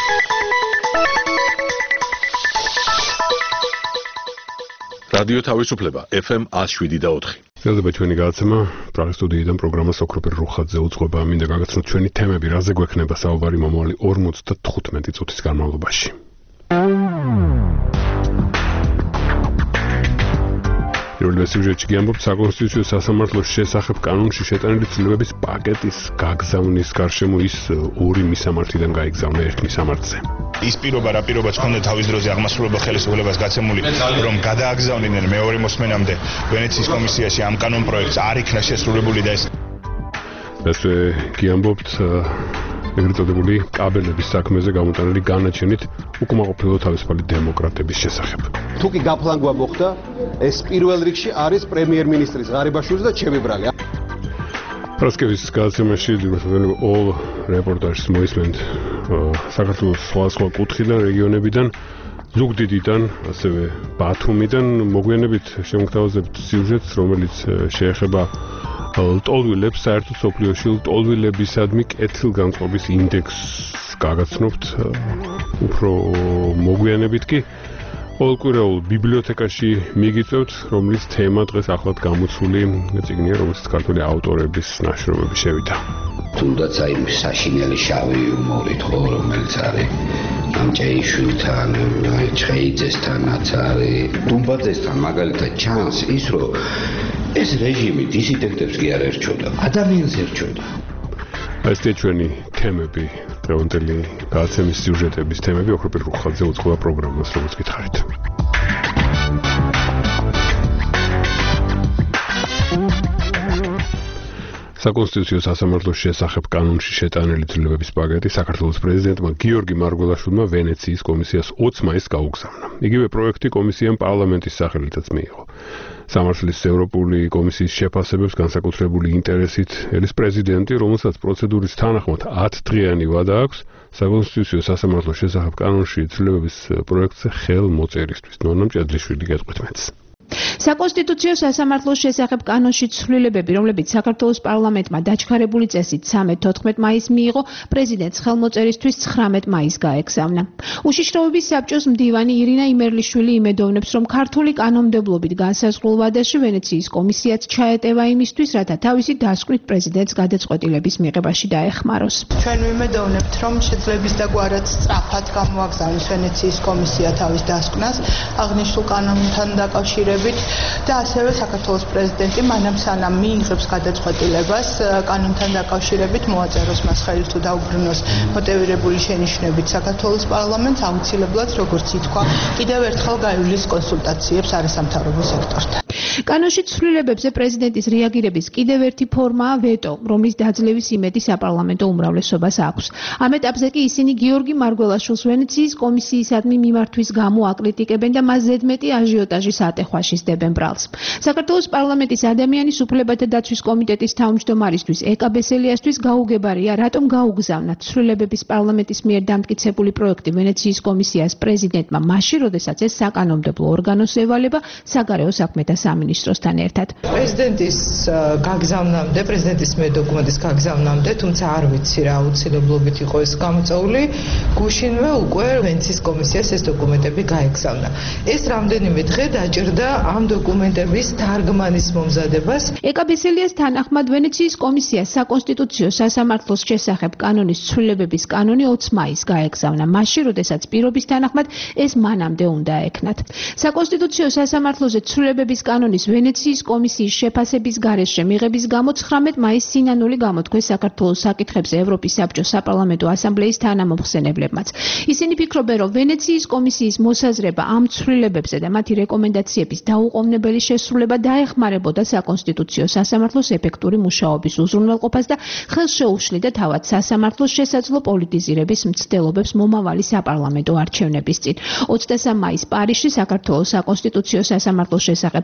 რადიო თავისუფლება FM 107.4. Შეიძლება ჩვენი გადაცემა პრაღის სტუდიიდან პროგრამას ოქროპერ რუხაძე უძღვება. მინდა გაგაცნოთ ჩვენი თემები, რაზე გვექნება საუბარი მომავალი 55 წუთის განმავლობაში. პირველ სიუჟეტში გიამბობთ საკონსტიტუციო სასამართლოს შესახებ კანონში შეტანილი ცვლილებების პაკეტის გაგზავნის გარშემო ის ორი მისამართიდან გაიგზავნა ერთ მისამართზე. ის პირობა რა პირობაც ჰქონდა თავის დროზე აღმასრულებელ ხელისუფლებას გაცემული, რომ გადააგზავნიდნენ მეორე მოსმენამდე ვენეციის კომისიაში ამ კანონ პროექტს არ იქნა შესრულებული და ეს გიამბობთ ეგრეთ წოდებული კაბელების საქმეზე გამოტანილი განაჩენით უკმაყოფილო თავისუფალი დემოკრატების შესახებ. თუ კი გაფლანგვა მოხდა, ეს პირველ რიგში არის პრემიერ-მინისტრის ღარიბაშვილის და ჩემი ბრალი. პროსკევის გადაცემაში all reporters მოისმენთ საქართველოს სხვა კუთხიდან, რეგიონებიდან, ზუგდიდიდან, ასევე ბათუმიდან მოგვიანებით შემოგთავაზებთ სიუჟეტს, რომელიც შეეხება ლტოლვილებს, საერთოდ სოფლიოში ლტოლვილებისადმი კეთილგანწყობის ინდექსს გაგაცნობთ, უფრო მოგვიანებით კი ყოველკვირეულ ბიბლიოთეკაში მიგიწევთ, რომლის თემა დღეს ახლად გამოცული წიგნია, რომელსაც ქართველი ავტორების ნაშრომები შევიდა. თუნდაც აი საშინელი შავი იუმორით ხო, რომელიც არის ამჭეიშვილთან, ჩხეიძესთანაც არის, დუმბაძესთან მაგალითად ჩანს ის, რომ ეს რეჟიმი დისიდენტებს კი არ ერჩოდა, ადამიანს ერჩოდა. ეს ჩვენი თემები, დღევანდელი გადაცემის სიუჟეტების თემები, ოქროპერ რუხაძე უძღვება პროგრამას, როგორც გითხარით. საკონსტიტუციო სასამართლოს შესახებ კანონში შეტანილი ცვლილებების პაკეტი საქართველოს პრეზიდენტმა გიორგი მარგველაშვილმა ვენეციის კომისიას 20 მაისს გაუგზავნა. იგივე პროექტი კომისიამ პარლამენტის სახელითაც მიიღო. სამართლის ევროპული კომისიის შეფასებებს განსაკუთრებული ინტერესით ელის პრეზიდენტი, რომელსაც პროცედურის თანახმად 10 დღიანი ვადა აქვს, საკონსტიტუციო სასამართლოს შესახებ კანონში ცვლილებების პროექტზე ხელმოწერისთვის. ნონა მჭედლიშვილი გეტყვით მეც. საკონსტიტუციო სასამართლოს შესახებ კანონში ცვლილებები, რომლებიც საქართველოს პარლამენტმა დაჩქარებული წესით 13-14 მაისს მიიღო, პრეზიდენტს ხელმოწერისთვის 19 მაისს გაეგზავნა. უშიშროების საბჭოს მდივანი ირინა იმერლიშვილი იმედოვნებს, რომ ქართული კანონმდებლობით განსაზღვრულ ვადაში ვენეციის კომისიაც ჩაეტევა იმისთვის, რათა თავისი დასკვნით პრეზიდენტს გადაწყვეტილების მიღებაში დაეხმაროს. ჩვენ ვიმედოვნებთ, რომ შეძლებს და გვარად სწრაფად გამოაგზავნის ვენეციის კომისია თავის დასკვნას აღნიშნულ კანონთან დაკავშირებით და ასევე საქართველოს პრეზიდენტი მანამ სანამ მიიღებს გადაწყვეტილებას კანონთან დაკავშირებით მოაწეროს მას ხელი თუ დაუბრუნოს მოტივირებული შენიშვნებით საქართველოს პარლამენტს აუცილებლად როგორც ითქვა კიდევ ერთხელ გაივლის კონსულტაციებს არასამთავრობო სექტორთან. კანონში ცვლილებებზე პრეზიდენტის რეაგირების კიდევ ერთი ფორმაა ვეტო, რომლის დაძლევის იმედი საპარლამენტო უმრავლესობას აქვს. ამ ეტაპზე კი ისინი გიორგი მარგველაშვილს ვენეციის კომისიისადმი მიმართვის გამო აკრიტიკებენ და მას ზედმეტი აჟიოტაჟის ატეხვაში სდებენ ბრალს. საქართველოს პარლამენტის ადამიანის უფლებათა დაცვის კომიტეტის თავმჯდომარისთვის ეკა ბესელიასთვის გაუგებარია, რატომ გაუგზავნა ცვლილებების პარლამენტის მიერ დამტკიცებული პროექტი ვენეციის კომისიას პრეზიდენტმა მაშინ, როდესაც ეს საკანონმდებლო ორგანოს ევალება საგარეო საქმეთა სამინისტროსთან ერთად. პრეზიდენტის გაგზავნამდე, პრეზიდენტის მიერ დოკუმენტის გაგზავნამდე, თუმცა არ ვიცი რა აუცილებლობით იყო ეს გამოწეული, გუშინვე უკვე ვენეციის კომისიას ეს დოკუმენტები გაეგზავნა. ეს რამდენიმე დღე დაჭირდა ამ დოკუმენტების თარგმანის მომზადებას. ეკა ბესელიას თანახმად ვენეციის კომისიას საკონსტიტუციო სასამართლოს შესახებ კანონის ცვლილებების კანონი 20 მაისს გაეგზავნა, მაშინ, როდესაც პირობის თანახმად ეს მანამდე უნდა ეკნათ. საკონსტიტუციო სასამართლოზე ცვლილებების კანონის ვენეციის კომისიის შეფასების გარეშე მიღების გამო 19 მაისს სინანული გამოთქვეს საქართველოს საკითხებზე ევროპის საბჭოს საპარლამენტო ასამბლეის თანამომხსენებლებმაც. ისინი ფიქრობენ, რომ ვენეციის კომისიის მოსაზრება ამ ცვლილებებზე და მათი რეკომენდაციების დაუყოვნებელი შესრულება დაეხმარებოდა საკონსტიტუციო სასამართლოს ეფექტური მუშაობის უზრუნველყოფას და ხელს შეუშლიდა თავად სასამართლოს შესაძლო პოლიტიზირების მცდელობებს მომავალი საპარლამენტო არჩევნების წინ. 23 მაისს პარიზში საქართველოს საკონსტიტუციო სასამართლოს შესახებ კანონში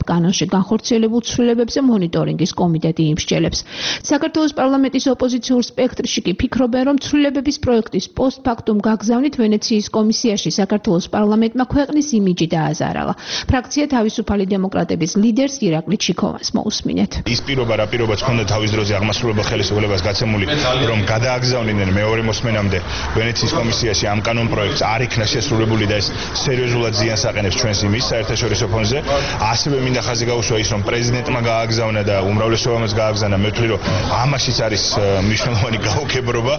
საქართველოში განხორციელებულ ცვლილებებზე მონიტორინგის კომიტეტი იმსჯელებს. საქართველოს პარლამენტის ოპოზიციურ სპექტრში კი ფიქრობენ, რომ ცვლილებების პროექტის პოსტფაქტუმ გაგზავნით ვენეციის კომისიაში საქართველოს პარლამენტმა ქვეყნის იმიჯი დააზარალა. ფრაქცია თავისუფალი დემოკრატების ლიდერს ირაკლი ჩიქოვანს მოусმინეთ. ის პირობა რა პირობაც ჰქონდა თავის დროზე აღმასრულებელ ხელისუფლებას გაცემული, რომ გადააგზავნიდნენ მეორე მოსმენამდე ვენეციის კომისიაში ამ კანონ პროექტს არ იქნა შესრულებული და ეს სერიოზულად ზიანს აყენებს ჩვენს იმის საერთაშორისო ფონზე. ასევე მინდა ხაზი გაუსვა ის, რომ პრეზიდენტმა გააგზავნა და უმრავლესობამაც გააგზავნა. მე ვთვლი, რომ ამაშიც არის მნიშვნელოვანი გაუგებრობა,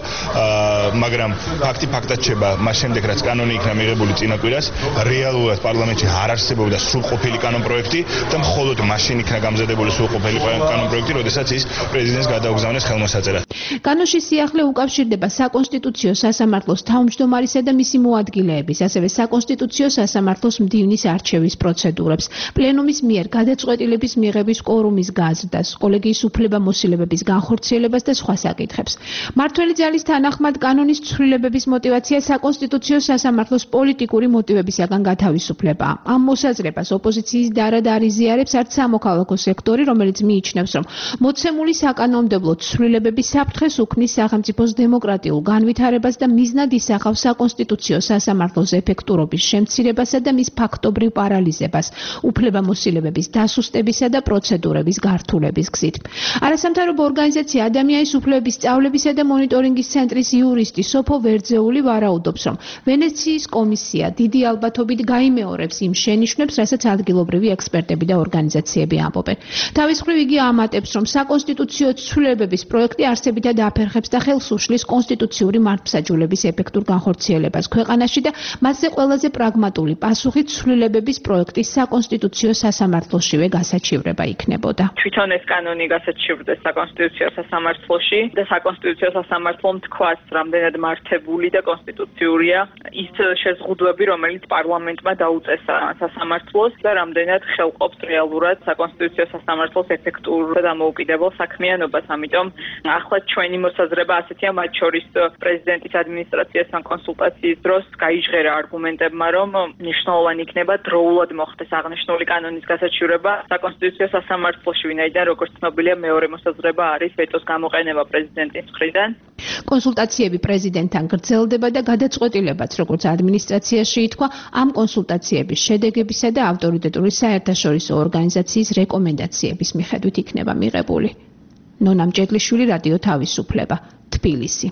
მაგრამ ფაქტი ფაქტად რჩება, მას შემდეგ რაც კანონი იქნა მიღებული წინა კვირას, რეალურად პარლამენტში არ არსებობდა სრულყოფილი კანონ პროექტი და მხოლოდ მაშინ იქნა გამზადებული სრულყოფილი კანონ პროექტი, როდესაც ის პრეზიდენტს გადაუგზავნეს ხელმოსაწერად. კანონში სიახლე უკავშირდება საკონსტიტუციო სასამართლოს თავმჯდომარისა და მისი მოადგილეების, ასევე საკონსტიტუციო სასამართლოს მდივნის არჩევის პროცედურებს, პლენუმის მიერ გადაწყვეტილების მიღების კორუმის გაზრდას, კოლეგიის უფლებამოსილებების განხორციელებას და სხვა საკითხებს. მმართველი ძალის თანახმად კანონის ცვლილებების мотиваცია საკონსტიტუციო სასამართლოს პოლიტიკური мотивებისაგან გათავისუფლებაა. ამ მოსაზრებას ოპოზიციის დარად არ იზიარებს არც სამოქალაქო სექტორი, რომელიც მიიჩნევს, რომ მოცემული საკანონმდებლო ცვლილებები საფრთხეს უქმნის სახელმწიფოს დემოკრატიულ განვითარებას და მიზნად ისახავს საკონსტიტუციო სასამართლოს ეფექტურობის შემცირებასა და მის ფაქტობრივ პარალიზებას, უფლებამოსილებების დასუსტებისა და პროცედურების გართულების გზით. არასამთავრობო ორგანიზაცია ადამიანის უფლებების სწავლებისა და მონიტორინგის ცენტრის იურისტი სოფო ვერძეული ვარაუდობს, რომ ვენეციის კომისია დიდი ალბათობით გაიმეორებს იმ შენიშვნებს, რასაც ადგილობრივი ექსპერტები და ორგანიზაციები ამბობენ. თავის მხრივ იგი ამატებს, რომ საკონსტიტუციო ცვლილებების პროექტი არსებითად აფერხებს და ხელს უშლის კონსტიტუციური მართლმსაჯულების ეფექტურ განხორციელებას ქვეყანაში და მასზე ყველაზე პრაგმატული პასუხი ცვლილებების პროექტის საკონსტიტუციო სასამართლოშივე გასაჩივრება იქნებოდა. თვითონ ეს კანონი გასაჩივრდეს საკონსტიტუციო სასამართლოში და საკონსტიტუციო სასამართლომ თქვას, რამდენად მართებული და კონსტიტუციურია ის შეზღუდვები, რომელიც პარლამენტმა დაუწესა სასამართლოს და რამდენად ხელყოფს რეალურად საკონსტიტუციო სასამართლოს ეფექტურ და დამოუკიდებელ საქმიანობას. ამიტომ ახლა ჩვენი მოსაზრება ასეთია, მათ შორის პრეზიდენტის ადმინისტრაციასთან კონსულტაციის დროს გაიჟღერა არგუმენტებმა, რომ მნიშვნელოვანი იქნება დროულად მოხდეს აღნიშნული კანონის გასაჩივრება საკონსტიტუციო სასამართლოში, ვინაიდან როგორც ცნობილია მეორე მოსაზრება არის ვეტოს გამოყენება პრეზიდენტის მხრიდან. კონსულტაციები პრეზიდენტთან გრძელდება და გადაწყვეტილებაც, როგორც ადმინისტრაციაში ითქვა, ამ კონსულტაციების შედეგებისა და ავტორიტეტული საერთაშორისო ორგანიზაციის რეკომენდაციების მიხედვით იქნება მიღებული. ნონა მჭედლიშვილი, რადიო თავისუფლება, თბილისი.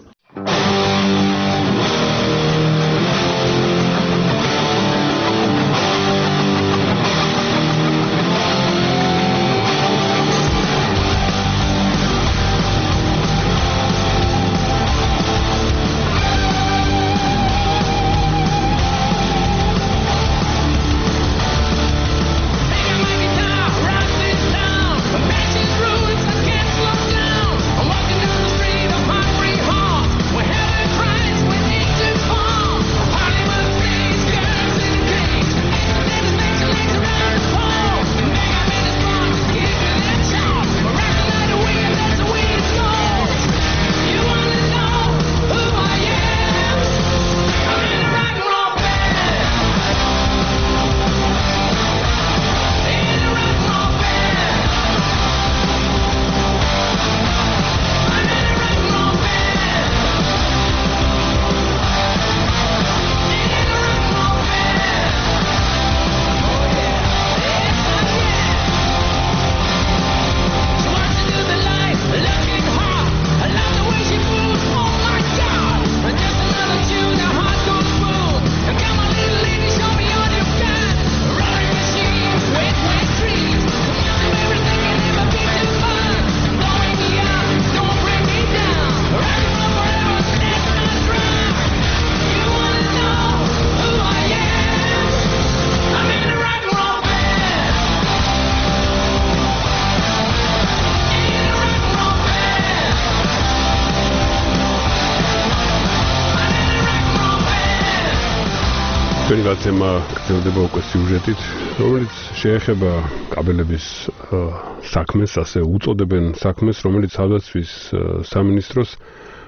ჩვენი გაცემა გრძელდება უკვე სიუჟეტით, რომელიც შეეხება კაბელების საქმეს, ასე უწოდებენ საქმეს, რომელიც თავდაცვის სამინისტროს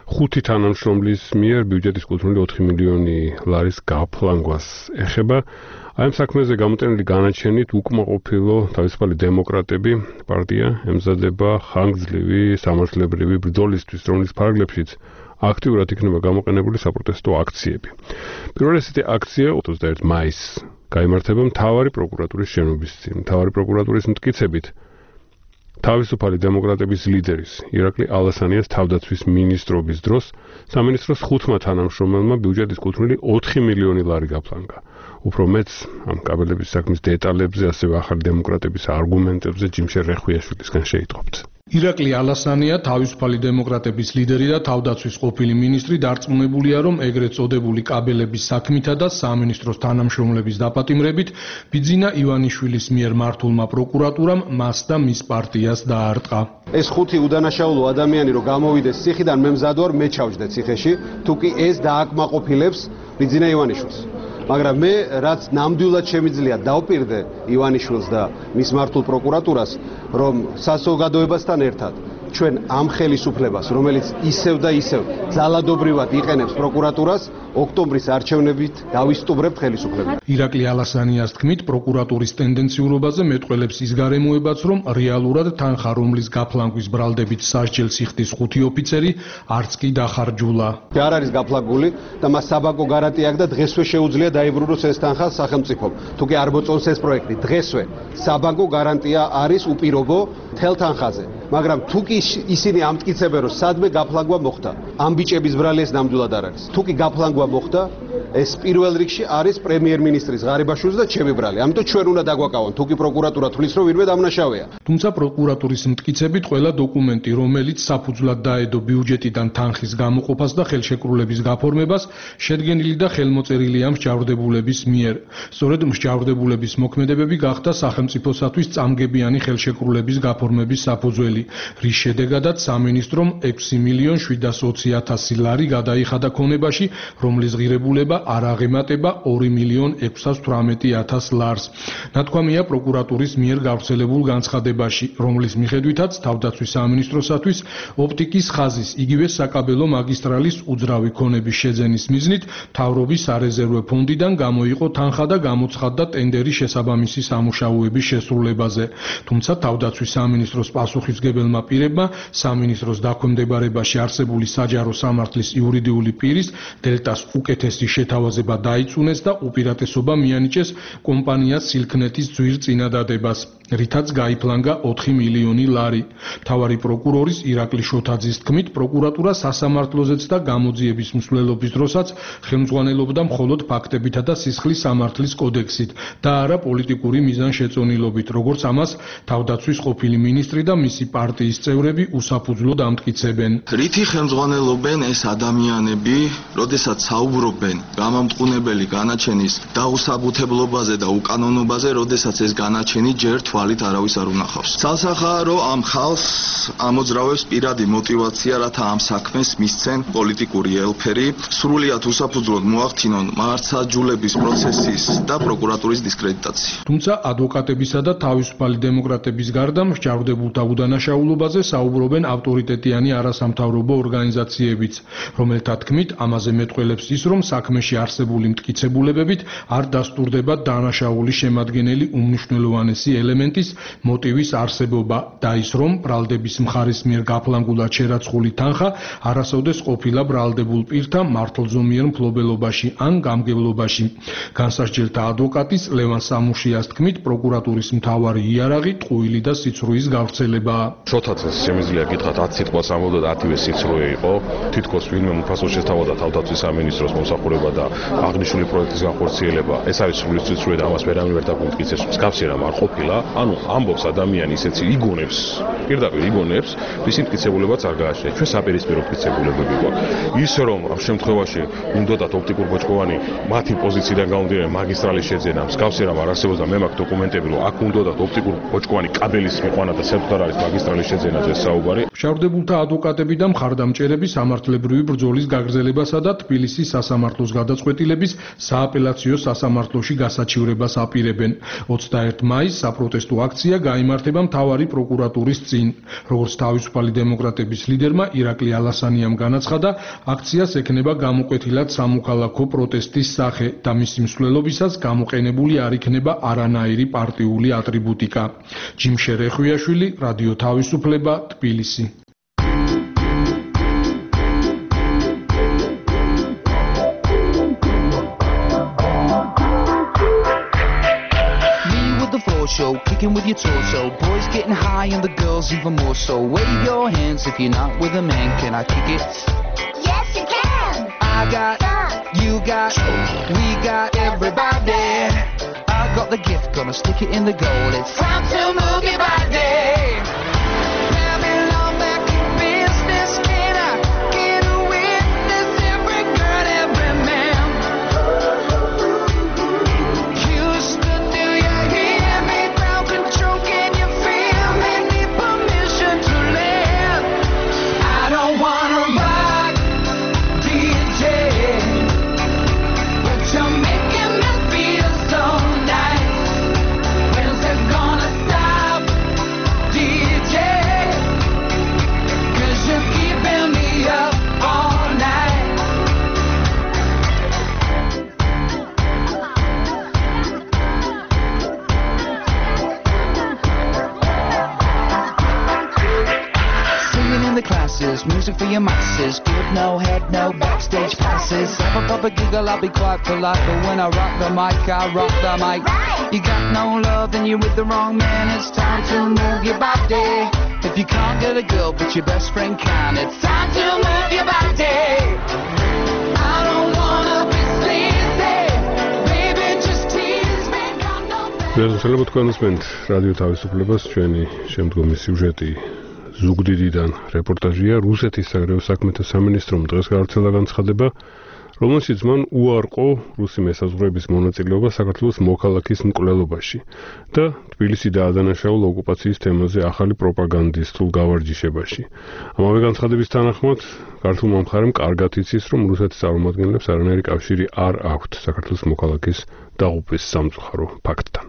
5 თანამშრომლის მიერ ბიუჯეტის კუთვნილი 4 მილიონი ლარის გაფლანგვას ეხება. Აი ამ საქმეზე გამოტენილი განაჩენით უკმაყოფილო თავისუფალი დემოკრატები პარტია ემზადება ხანგრძლივი სამართლებრივი ბრძოლისთვის, რომლის ფარგლებშიც აქტიურად იქნება გამოყენებული საპროტესტო აქციები. პირველ ესეთი აქცია 21 მაისს გაიმართება მთავარი პროკურატურის შენობის წინ. მთავარი პროკურატურის მტკიცებით თავისუფალი დემოკრატების ლიდერის ირაკლი ალასანიას თავდაცვის მინისტრობის დროს სამინისტროს 5 თანამშრომელმა ბიუჯეტის კუთვნილი 4 მილიონი ლარი გაფლანგა. უფრო მეც ამ კაბელების საქმის დეტალებზე, ასევე ახალი დემოკრატების არგუმენტებზე ჯიმშერ რეხვიაშვილისგან შეიტყობთ. ირაკლი ალასანია თავისუფალი დემოკრატების ლიდერი და თავდაცვის ყოფილი მინისტრი დარწმუნებულია, რომ ეგრეთ წოდებული კაბელების საქმითა და სამინისტროს თანამშრომლების დაპატიმრებით ბიძინა ივანიშვილის მიერ მართულმა პროკურატურამ მას და მის პარტიას დაარტყა. ეს 5 უდანაშაულო ადამიანი რომ გამოვიდეს ციხიდან, მე მზად ვარ, მე ჩავჯდე ციხეში, თუკი ეს დააკმაყოფილებს ბიძინა ივანიშვილს. მაგრამ მე რაც ნამდვილად შემიძლია დავპირდე ივანიშვილს და მის მართულ პროკურატურას, რომ საზოგადოებასთან ერთად ჩვენ ამ ხელისუფლებას, რომელიც ისევ და ისევ ძალადობრივად იყენებს პროკურატურას, ოქტომბრის არჩევნებით დავისტუბრებთ ხელისუფლებას. ირაკლი ალასანიას თქმით, პროკურატურის ტენდენციურობაზე მეტყველებს ის გარემოებაც, რომ რეალურად თანხა, რომლის გაფლანგვის ბრალდებით სასჯელს იხდის 5 ოფიცერი, არც კი დახარჯულა. არ არის გაფლანგული და მას საბანკო გარანტია აქვს და დღესვე შეუძლია დაიბრუნოს ეს თანხა სახელმწიფომ. თუკი არ მოწონს ეს პროექტი, დღესვე საბანკო გარანტია არის უპირობო მთელ თანხაზე. მაგრამ თუკი ისინი ამტკიცებენ, რომ სადმე გაფლანგვა მოხდა, ამ ბიჭების ბრალი ეს ნამდვილად არ არის. თუკი გაფლანგვა მოხდა, ეს პირველ რიგში არის პრემიერ-მინისტრის ღარიბაშვილის და ჩემი ბრალი. ამიტომ ჩვენ უნდა დაგვაკავონ, თუკი პროკურატურა თulis რომ ვინმე დამნაშავეა. თუმცა პროკურატურის მტკიცებით ყველა დოკუმენტი, რომელიც საფუძვლად დაედო ბიუჯეტიდან თანხის გამოყოფას და ხელშეკრულების გაფორმებას, შედგენილი და ხელმოწერილია მსჯავრდებულების მიერ. სწორედ მსჯავრდებულების მოქმედებები გახდა სახელმწიფოსათვის წამგებიანი ხელშეკრულების გაფორმების საფუძველი, რის შედეგადაც სამინისტრომ 6.720.000 ლარი გადაიხადა ქონებაში, რომლის ღირებულება არ აღემატება 2.618.000 ლარს. ნათქვამია პროკურატურის მიერ გავრცელებულ განცხადებაში, რომლის მიხედვითაც თავდაცვის სამინისტროსათვის ოპტიკის ხაზის, იგივე საკაბელო მაგისტრალის უძრავი ქონების შეძენის მიზნით მთავრობის სარეზერვო ფონდიდან გამოიყო თანხა და გამოცხადდა ტენდერი შესაბამისი სამუშაოების შესრულებაზე. თუმცა თავდაცვის სამინისტროს პასუხისმგებელმა პირებმა სამინისტროს დაქვემდებარებაში არსებული საჯარო სამართლის იურიდიული პირის დელტას უკეთესი შეთავაზება დაიწუნეს და უპირატესობა მიანიჭეს კომპანიას სილქნეთის ძვირ წინადადებას, რითაც გაიფლანგა 4 მილიონი ლარი. მთავარი პროკურორის ირაკლი შოთაძის თქმით, პროკურატურა სასამართლოზეც და გამოძიების მსვლელობის დროსაც ხელმძღვანელობდა მხოლოდ ფაქტებითა და სისხლის სამართლის კოდექსით და არა პოლიტიკური მიზანშეწონილობით, როგორც ამას თავდაცვის ყოფილი მინისტრი და მისი პარტიის წევრები უსაფუძვლოდ ამტკიცებენ. რითი ხელმძღვანელობენ ეს ადამიანები, როდესაც საუბრობენ გამამტყუნებელი განაჩენის დაუსაბუთებლობაზე და უკანონობაზე, როდესაც ეს განაჩენი ჯერ თვალით არავის არ უნახავს. ცალსახაა, რომ ამ ხალხს ამოძრავებს პირადი мотивация, რათა ამ საქმეს მისცენ პოლიტიკური ელფერი, სრულიად უსაფუძვლოდ მოახდინონ მართლმსაჯულების პროცესის და პროკურატურის დისკრედიტაცია. თუმცა ადვოკატებისა და თავისუფალი დემოკრატების გარდა მსჯავრდებულთა უდანაშაულობაზე საუბრობენ ავტორიტეტიანი არასამთავრობო ორგანიზაციებიც, რომელთა თქმით, ამაზე მეტყველებს ის, რომ საქმეში არსებული მტკიცებულებებით არ დასტურდება დანაშაულის შემადგენელი უმნიშვნელოვანესი ელემენტის მოტივის არსებობა და ის, რომ ბრალდების მხარის მიერ გაფლანგულად შერაცხული თანხა არასოდეს ყოფილა ბრალდებულ პირთა მართლზომიერ მფლობელობაში ან გამგებლობაში. განსასჯელთა ადვოკატის ლევან სამუშიას თქმით, პროკურატურის მთავარი იარაღი ტყუილი და სიცრუის გავრცელებაა. შოთაძეს შემიძლია გითხრათ 10 სიტყვას ამბობდა და 10-ვე სიცრუე იყო. თითქოს ვინმე უფასო შესთავაზა თავდაცვის სამინისტროს მომსახურება და აღნიშნული პროექტის განხორციელება. ეს არის სრული სიცრუე და ამას ვერავინ ვერ დაგვიმტკიცებს. მსგავსი რამ არ ყოფილა. ანუ ამბობს ადამიანი ისეთი იგონებს, პირდაპირ იგონებს, ვისი მტკიცებულებაც არ გააჩნია. ჩვენ საპირისპირო მტკიცებულებები გვაქვს. ის რომ ამ შემთხვევაში უნდათ ოპტიკურ ბოჭკოვანი მათი პოზიციიდან გამომდინარე მაგისტრალის შეძენა, მსგავსი რამ არ არსებობდა, მე მაქვს დოკუმენტები, რომ აქ უნდათ ოპტიკურ ბოჭკოვანი კაბელის მიყვანა და საერთოდ არ არის მაგისტრალის შეძენაზე საუბარი. მშავდებულთა ადვოკატები და მხარდამჭერები სამართლებრივი ბრძოლის გაგრძელებასა და თბილისის სასამართლოს გადაწყვეტილების სააპელაციო სასამართლოში გასაჩივრებას აპირებენ. 21 მაისს საპროტესტო პროტესტო აქცია გაიმართება მთავარი პროკურატურის წინ. როგორც თავისუფალი დემოკრატების ლიდერმა ირაკლი ალასანიამ განაცხადა, აქციას ექნება გამოკვეთილად სამოქალაქო პროტესტის სახე და მისი მსვლელობისას გამოყენებული არ იქნება არანაირი პარტიული ატრიბუტიკა. ჯიმშე რეხვიაშვილი, რადიო თავისუფლება, თბილისი. Show, kicking with your torso. Boys getting high and the girls even more so. Wave your hands if you're not with a man. Can I kick it? Yes, you can. I got, you got, we got everybody. I got the gift, gonna stick it in the goal. It's time to move your body. Babylon back in business. Can I get a witness? Every girl, every man. Houston, do you hear me? Control, can you feel me? Need permission to live. I don't wanna rock, DJ, but you're making me feel so nice. When's it gonna stop, DJ? 'Cause you're keeping me up all night. The classes, music for your masses. Good, no head, no backstage passes. Have a giggle, I'll be quite polite, but when I rock the mic, I rock the mic. You got no love, then you're with the wrong man. It's time to move your body. If you can't get a girl, but your best friend can, it's time to move your body. I don't wanna be sleazy, baby, just tease me. მოგესალმებით თქვენს რადიო თავისუფლებას, ჩვენი შემდგომი სიუჟეტი ზუგდიდიდან რეპორტაჟია. რუსეთის საგარეო საქმეთა სამინისტრომ დღეს გავრცელა განცხადება, რომელშიც მან უარყო რუსი მესაზღვრეების მონაწილეობა საქართველოს მოქალაქის მკვლელობაში და თბილისი დაადანაშაულა ოკუპაციის თემაზე ახალი პროპაგანდისტულ გავარჯიშებაში. ამავე განცხადების თანახმად, ქართულმა მხარემ კარგად იცის, რომ რუსეთის წარმომადგენლებს არანაირი კავშირი არ აქვთ საქართველოს მოქალაქის დაღუპვის სამწუხარო ფაქტთან.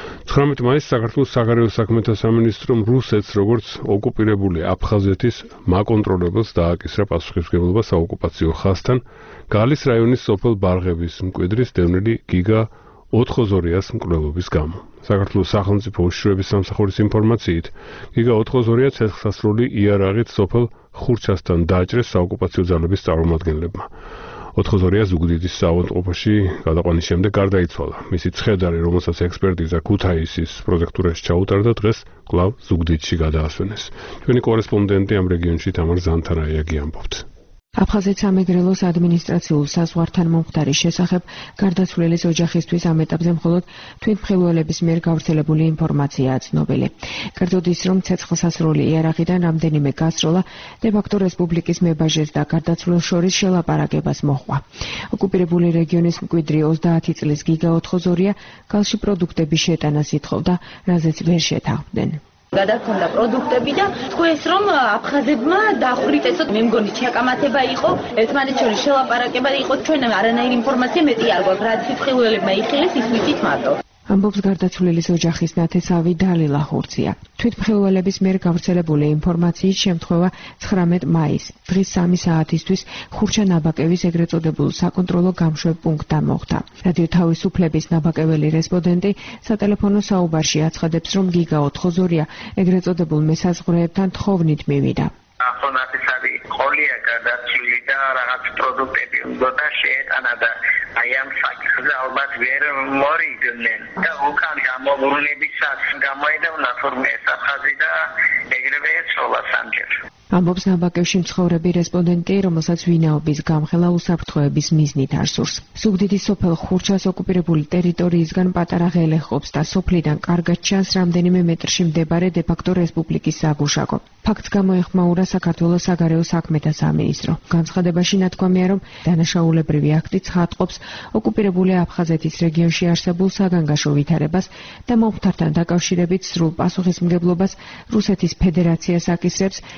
19 მაისს საქართველოს საგარეო საქმეთა სამინისტრომ რუსეთს, როგორც ოკუპირებული აფხაზეთის მაკონტროლებელს დააკისრა პასუხისმგებლობა საოკუპაციო ხაზთან გალის რაიონის სოფელ ბარღების მკვიდრის დევნილი გიგა ოთხოზორიას მკვლელობის გამო. საქართველოს სახელმწიფო უშიშროების სამსახურის ინფორმაციით, გიგა ოთხოზორია ცეცხლსასროლი იარაღით სოფელ ხურჩასთან დააჭრეს საოკუპაციო ძალების წარმომადგენლებმა. ოთხოზორია ზუგდიდის საავადმყოფოში გადაყვანის შემდეგ გარდაიცვალა. მისი ცხედარი, რომელსაც ექსპერტიზა ქუთაისის პროდექტურაში ჩაუტარდა, დღეს კვლავ ზუგდიდში გადაასვენეს. ჩვენი კორესპონდენტი ამ რეგიონში თამარ ზანთარაიაგი ამბობს. აფხაზეთის სამეგრელოს ადმინისტრაციულ საზღვართან მომხდარის შესახებ გარდაცვლილის ოჯახისთვის ამ ეტაპზე მხოლოდ თვითმხილველების მიერ გავრცელებული ინფორმაციაა ცნობილი. კერძოდ ის, რომ ცეცხლსასროლი იარაღიდან რამდენიმე გასროლა დე-ფაქტო რესპუბლიკის მებაჟეს და გარდაცვლილს შორის შელაპარაკებას მოჰყვა. ოკუპირებული რეგიონის მკვიდრი 30 წლის გიგა ოთხოზორია გალში პროდუქტების შეტანას ითხოვდა, რაზეც ვერ შეთანხმდნენ. გადაქონდა პროდუქტები და თქვენს რომ აფხაზებმა დახვრიტესოთ, მე მგონი ჩაკამათება იყო, ერთმანეთს შორის შელაპარაკება იყო, ჩვენ არანაირი ინფორმაცია მეტი არ გვაქვს, რაც სიფხილველებმა იხილეს, ის ვიცით მარტო. ამბობს გარდაცვლილის ოჯახის ნათესავი დალილა ხურცია. თვითმხილველების მიერ გავრცელებული ინფორმაციით შემთხვევა 19 მაისს დღის 3 საათისთვის ხურჩა ნაბაკევის ეგრეთ წოდებულ საკონტროლო გამშვებ პუნქტთან მოხვდა. რადიო თავისუფლების ნაბაკეველი რესპონდენტი სატელეფონო საუბარში აცხადებს, რომ გიგა ოთხოზორია ეგრეთ წოდებულ მესაზღვრეებთან თხოვნით მივიდა. ახონათისავი ყოლია გადაცვლილი და რაღაც პროდუქტები უნდა შეეტანა და აი ამ საკითხზე ალბათ ვერ მორიდნენ და უკან გამობრუნებისას გამოედევნა თურმე საფხაზი და ეგრევე ეცოლა სამჯერ. ამბობს ნაბაკევში მცხოვრები რესპონდენტი, რომელსაც ვინაობის გამხელა უსაფრთხოების მიზნით არ სურს. ზუგდიდის სოფელ ხურჩას ოკუპირებული ტერიტორიისგან პატარა ღელე ყოფს და სოფლიდან კარგად ჩანს რამდენიმე მეტრში მდებარე დე-ფაქტო რესპუბლიკის საგუშაგო. ფაქტს გამოეხმაურა საქართველოს საგარეო საქმეთა სამინისტრო. განცხადებაში ნათქვამია, რომ დანაშაულებრივი აქტი ცხადყოფს ოკუპირებული აფხაზეთის რეგიონში არსებულ საგანგაშო ვითარებას და მომხდართან დაკავშირებით სრულ პასუხისმგებლობას რუსეთის ფედერაციას აკისრებს, როგორც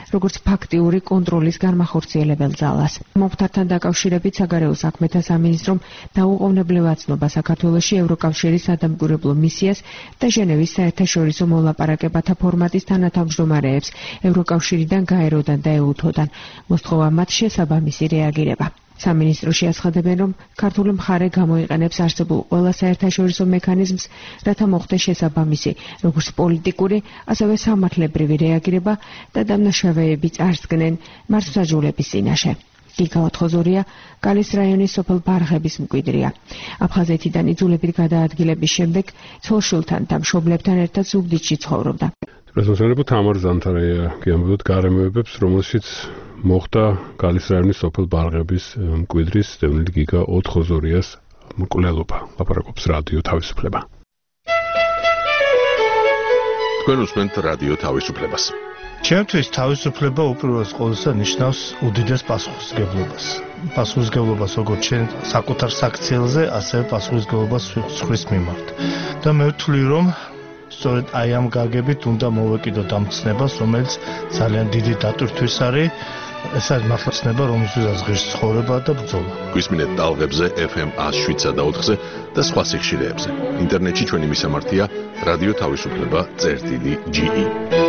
ფაქტიური კონტროლის განმახორციელებელ ძალას. მომხდართან დაკავშირებით საგარეო საქმეთა სამინისტრომ დაუყოვნებლივ აცნობა საქართველოში ევროკავშირის სადამკვირვებლო მისიას და ჟენევის საერთაშორისო მოლაპარაკებათა ფორმატის თანათავმჯდომარეებს ევროკავშირიდან, გაეროდან და ეუთოდან. მოსთხოვა მათ შესაბამისი რეაგირება. სამინისტროში აცხადებენ, რომ ქართული მხარე გამოიყენებს არსებულ ყველა საერთაშორისო მექანიზმს, რათა მოხდეს შესაბამისი, როგორც პოლიტიკური, ასევე სამართლებრივი რეაგირება და დამნაშავეები წარსდგნენ მართლმსაჯულების წინაშე. გიგა ოთხოზორია გალის რაიონის სოფელ ბარღების მკვიდრია. აფხაზეთიდან იძულებით გადაადგილების შემდეგ ცოლ-შვილთან და მშობლებთან ერთად ზუგდიდში ცხოვრობდა. რესპონსაბილები თამარ ზანთარაია გიამბობთ გარემოებებს, რომელშიც მოხდა გალის რაიონის სოფელ ბარღების მკვიდრის დევნილი გიგა ოთხოზორიას მკვლელობა. ლაპარაკობს რადიო თავისუფლება. თქვენ უსმენთ რადიო თავისუფლებას. ჩემთვის თავისუფლება უპირველეს ყოვლისა ნიშნავს უდიდეს პასუხისმგებლობას. პასუხისმგებლობას როგორც ჩვენ საკუთარ საქციელზე, ასევე პასუხისმგებლობას სხვის მიმართ. და მე ვთვლი, რომ სწორედ აი ამ გაგებით უნდა მოვეკიდოთ ამ ცნებას, რომელიც ძალიან დიდი დატვირთვის არის. ეს არის მართლა ცნება, რომელსაც ღირს ცხოვრება და ბრძოლა. გვისმინეთ ტალღებზე FM 107.4-ზე და სხვა სიხშირეებზე. ინტერნეტში ჩვენი მისამართია რადიო თავისუფლება.ge.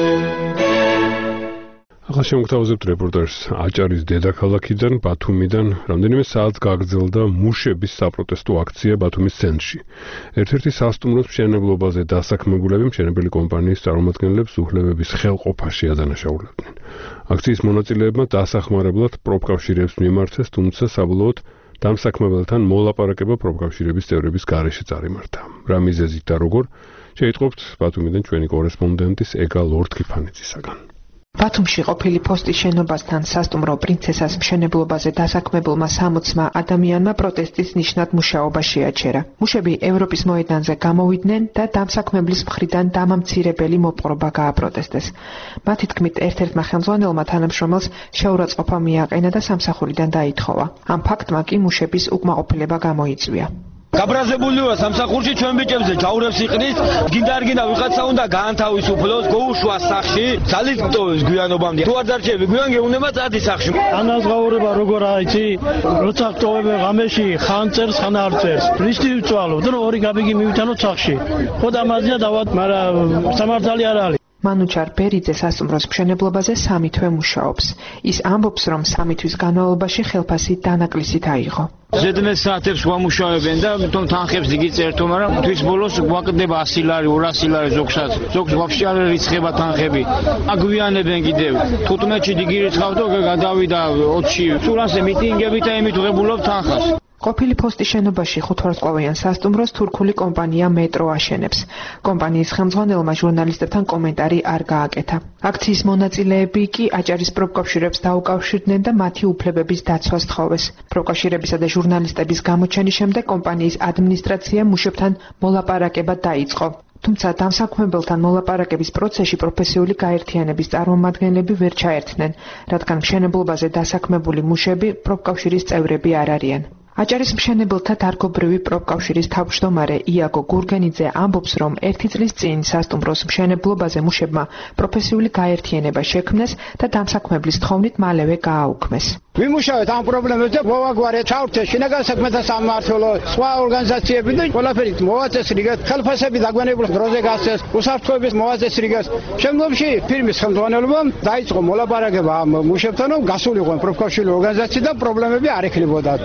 ახლა შემოგთავაზებთ რეპორტაჟს აჭარის დედაქალაქიდან, ბათუმიდან. რამდენიმე საათს გაგრძელდა მუშების საპროტესტო აქცია ბათუმის ცენტრში. ერთ-ერთი სასტუმროს მშენებლობაზე დასაქმებულები მშენებელი კომპანიის წარმომადგენლებს უხლებების ხელყოფაში ადანაშაულებდნენ. აქციის მონაწილეებმა დასახმარებლად პროფკავშირებს მიმართეს, თუმცა საბოლოოდ დამსაქმებელთან მოლაპარაკება პროფკავშირების წევრების გარეშე წარიმართა. რა მიზეზით და როგორ შეიტყობთ ბათუმიდან ჩვენი კორესპონდენტის ეგა ლორდ-კიფანიძისაგან. ბათუმში ყოფილი ფოსტის შენობასთან სასტუმრო პრინცესას მშენებლობაზე დასაქმებულმა 60-მა ადამიანმა პროტესტის ნიშნად მუშაობა შეაჩერა. მუშები ევროპის მოედანზე გამოვიდნენ და დამსაქმებლის მხრიდან დამამცირებელი მოპყრობა გააპროტესტეს. მათი თქმით, ერთ-ერთმა ხელმძღვანელმა თანამშრომელს შეურაცხყოფა მიაყენა და სამსახურიდან დაითხოვა. ამ ფაქტმა კი მუშების უკმაყოფილება გამოიწვია. გაბრაზებული ვარ სამსახურში ჩვენ ბიჭებზე ჯაურებს იყრის, გინდა არ გინდა ვიღაცა უნდა გაანთავისუფლოს, გოუშვა სახში, ძალით მტოვებს გვიანობამდე. თუ არ დარჩები გვიან გეუნება წადი სახში. ანაზღაურება როგორ აიცი? როცა მტოვებენ ღამეში, ხან წერს, ხან არ წერს. რისტი ვწვალობ, რომ ორი გაბიგი მივიტანოთ სახში. ხო და მაზია დავად, მაგრამ სამართალი არ არის. მანუჩარ ბერიძე სასტუმროს მშენებლობაზე 3 თვე მუშაობს. ის ამბობს, რომ 3 თვის განმავლობაში ხელფასი დანაკლისით აიღო. ზედმეტ საათებს ვამუშავებენ და თვითონ თანხებს იგი წერტო, მაგრამ თვის ბოლოს გვაკლდება 100 ლარი, 200 ლარი ზოგსაც. ზოგს ვაფშე არ რიცხება თანხები. აგვიანებენ კიდევ. 15-ში დიდი რიცხავდო, გადავიდა 20-ში. სულ ასე მიტინგებით და იმით ვღებულობ თანხას. ყოფილი ფოსტის შენობაში 5 ვარსკვლავიან სასტუმროს თურქული კომპანია მეტრო აშენებს. კომპანიის ხელმძღვანელმა ჟურნალისტებთან კომენტარი არ გააკეთა. აქციის მონაწილეები კი აჭარის პროფკავშირებს დაუკავშირდნენ და მათი უფლებების დაცვას თხოვეს. პროფკავშირებისა და ჟურნალისტების გამოჩენის შემდეგ კომპანიის ადმინისტრაცია მუშებთან მოლაპარაკება დაიწყო. თუმცა დამსაქმებელთან მოლაპარაკების პროცესში პროფესიული გაერთიანების წარმომადგენლები ვერ ჩაერთნენ, რადგან მშენებლობაზე დასაქმებული მუშები პროფკავშირის წევრები არ არიან. აჭარის მშენებელთა დარგობრივი პროფკავშირის თავმჯდომარე იაგო გურგენიძე ამბობს, რომ 1 წლის წინ სასტუმროს მშენებლობაზე მუშებმა პროფესიული გაერთიანება შექმნეს და დამსაქმებლის თხოვნით მალევე გააუქმეს. ვიმუშავეთ ამ პრობლემებზე, მოვაგვარეთ ჩავრთეს შინაგან საქმეთა სამმართველო, სხვა ორგანიზაციები და ყველაფერი მოვაწესრიგეთ, ხელფასები დაგვიანებულ დროზე გასცეს, უსაფრთხოების მოაწესრიგეს. შემდგომში ფირმის ხელმძღვანელობამ დაიწყო მოლაპარაკება ამ მუშებთან, რომ გასულიყო პროფკავშირული ორგანიზაცია და პრობლემები არ ექნებოდათ.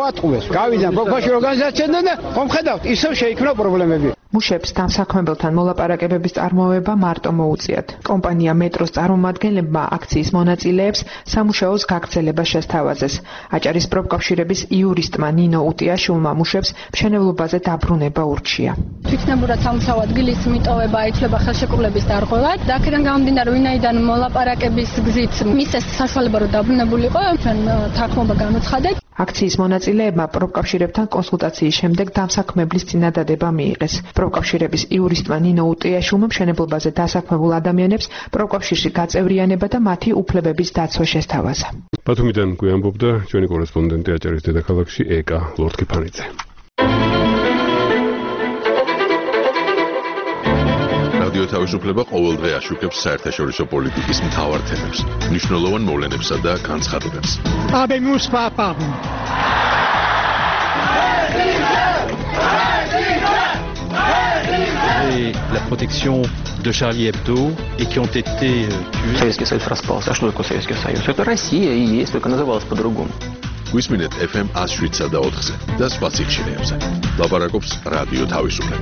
გავიდან პროფკავშირული ორგანიზაციიდან და მომხედავთ, ისევ შეიქმნა პრობლემები. მუშებს დამსაქმებელთან მოლაპარაკებების წარმოება მარტო მოუწიათ. კომპანია მეტროს წარმომადგენლებმა აქციის მონაწილეებს სამუშაოს გაგრძელება შესთავაზეს. აჭარის პროფკავშირების იურისტმა ნინო უტიაშვილმა მუშებს მშენებლობაზე დაბრუნება ურჩია. თვითნებურად სამუშაო ადგილის მიტოვება ითვლება ხელშეკრულების დარღვევად და აქედან გამომდინარე, ვინაიდან მოლაპარაკების გზით მისცეს საშუალება, რომ დაბრუნებულიყო, ჩვენ თაქმობა განუცხადეთ. აქციის მონაწილეებმა პროფკავშირებთან კონსულტაციის შემდეგ დამსაქმებლის წინადადება მიიღეს. პროფკავშირების იურისტმა ნინო უტიაშვილმა მშენებლობაზე დასაქმებულ ადამიანებს პროფკავშირში გაწევრიანება და მათი უფლებების დაცვა შესთავაზა. ბათუმიდან გვიამბობდა ჩვენი კორესპონდენტი აჭარის დედაქალაქში ეკა ლორდ-კიფანიძე. რადიო თავისუფლება ყოველდღე აშუქებს საერთაშორისო პოლიტიკის მთავარ თემებს, მნიშვნელოვან მოვლენებსა და განცხადებებს. Habemus Papa. La protection de Charlie Hebdo et qui ont été tués. Советский Союз распался. А что такое Советский Союз? Это Россия и есть, только называлась по-другому. გვისმინეთ FM 107 და 4-ზე და სხვა სიხშირეებზე. ლაპარაკობს რადიო თავისუფლება.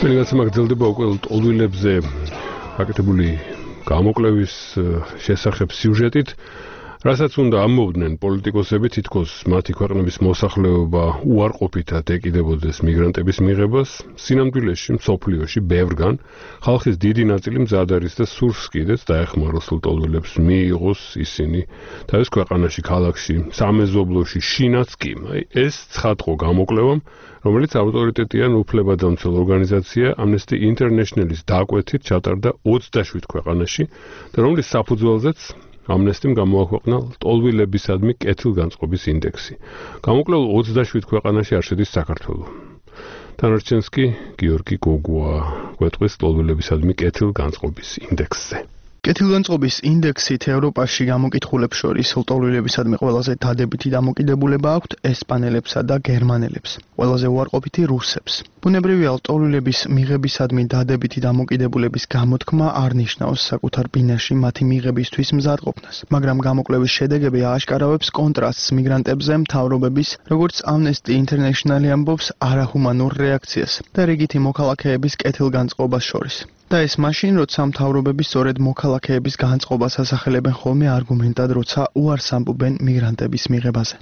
ჩვენი გაცემა გრძელდება უკვე ტოლვილებზე გაკეთებული გამოკვლევის შესახებ სიუჟეტით. რასაც უნდა ამოვდნენ პოლიტიკოსები, თითქოს მათი ქვეყნების მოსახლეობა უარყოფითად ეკიდებოდეს მიგრანტების მიღებას, სინამდვილეში მსოფლიოში ბევრგან ხალხის დიდი ნაწილი მზად არის და სურს კიდეც დაეხმაროს ტოლვილებს მიიღოს ისინი თავის ქვეყანაში, ქალაქში, სამეზობლოში, შინაც კი. ეს ცხადყო გამოკვლევამ, რომელიც ავტორიტეტიან უფლებადამცველ ორგანიზაცია Amnesty International-ის დაკვეთით ჩატარდა 27 ქვეყანაში და რომლის საფუძველზეც Amnesty-მ გამოაქვეყნა ტოლვილებისადმი კეთილგანწყობის ინდექსი. გამოკვლეულ 27 ქვეყანაში არ შედის საქართველო. დანარჩენს კი გიორგი გოგუა გვეტყვის ტოლვილებისადმი კეთილგანწყობის ინდექსზე. კეთილგანწყობის ინდექსით ევროპაში გამოკითხულებს შორის ტოლვილებისადმი ყველაზე დადებითი დამოკიდებულება აქვთ ესპანელებსა და გერმანელებს, ყველაზე უარყოფითი რუსებს. ბუნებრივია, ტოლვილების მიღებისადმი დადებითი დამოკიდებულების გამოთქმა არ ნიშნავს საკუთარ ბინაში მათი მიღებისთვის მზადყოფნას, მაგრამ გამოკვლევის შედეგები ააშკარავებს კონტრასტს მიგრანტებზე მთავრობების, როგორც Amnesty International ამბობს, არაჰუმანურ რეაქციას და რიგითი მოქალაქეების კეთილგანწყობას შორის. და ეს მაშინ, როცა მთავრობები სწორედ მოქალაქეების განწყობას ასახელებენ ხოლმე არგუმენტად, როცა უარს ამბობენ მიგრანტების მიღებაზე.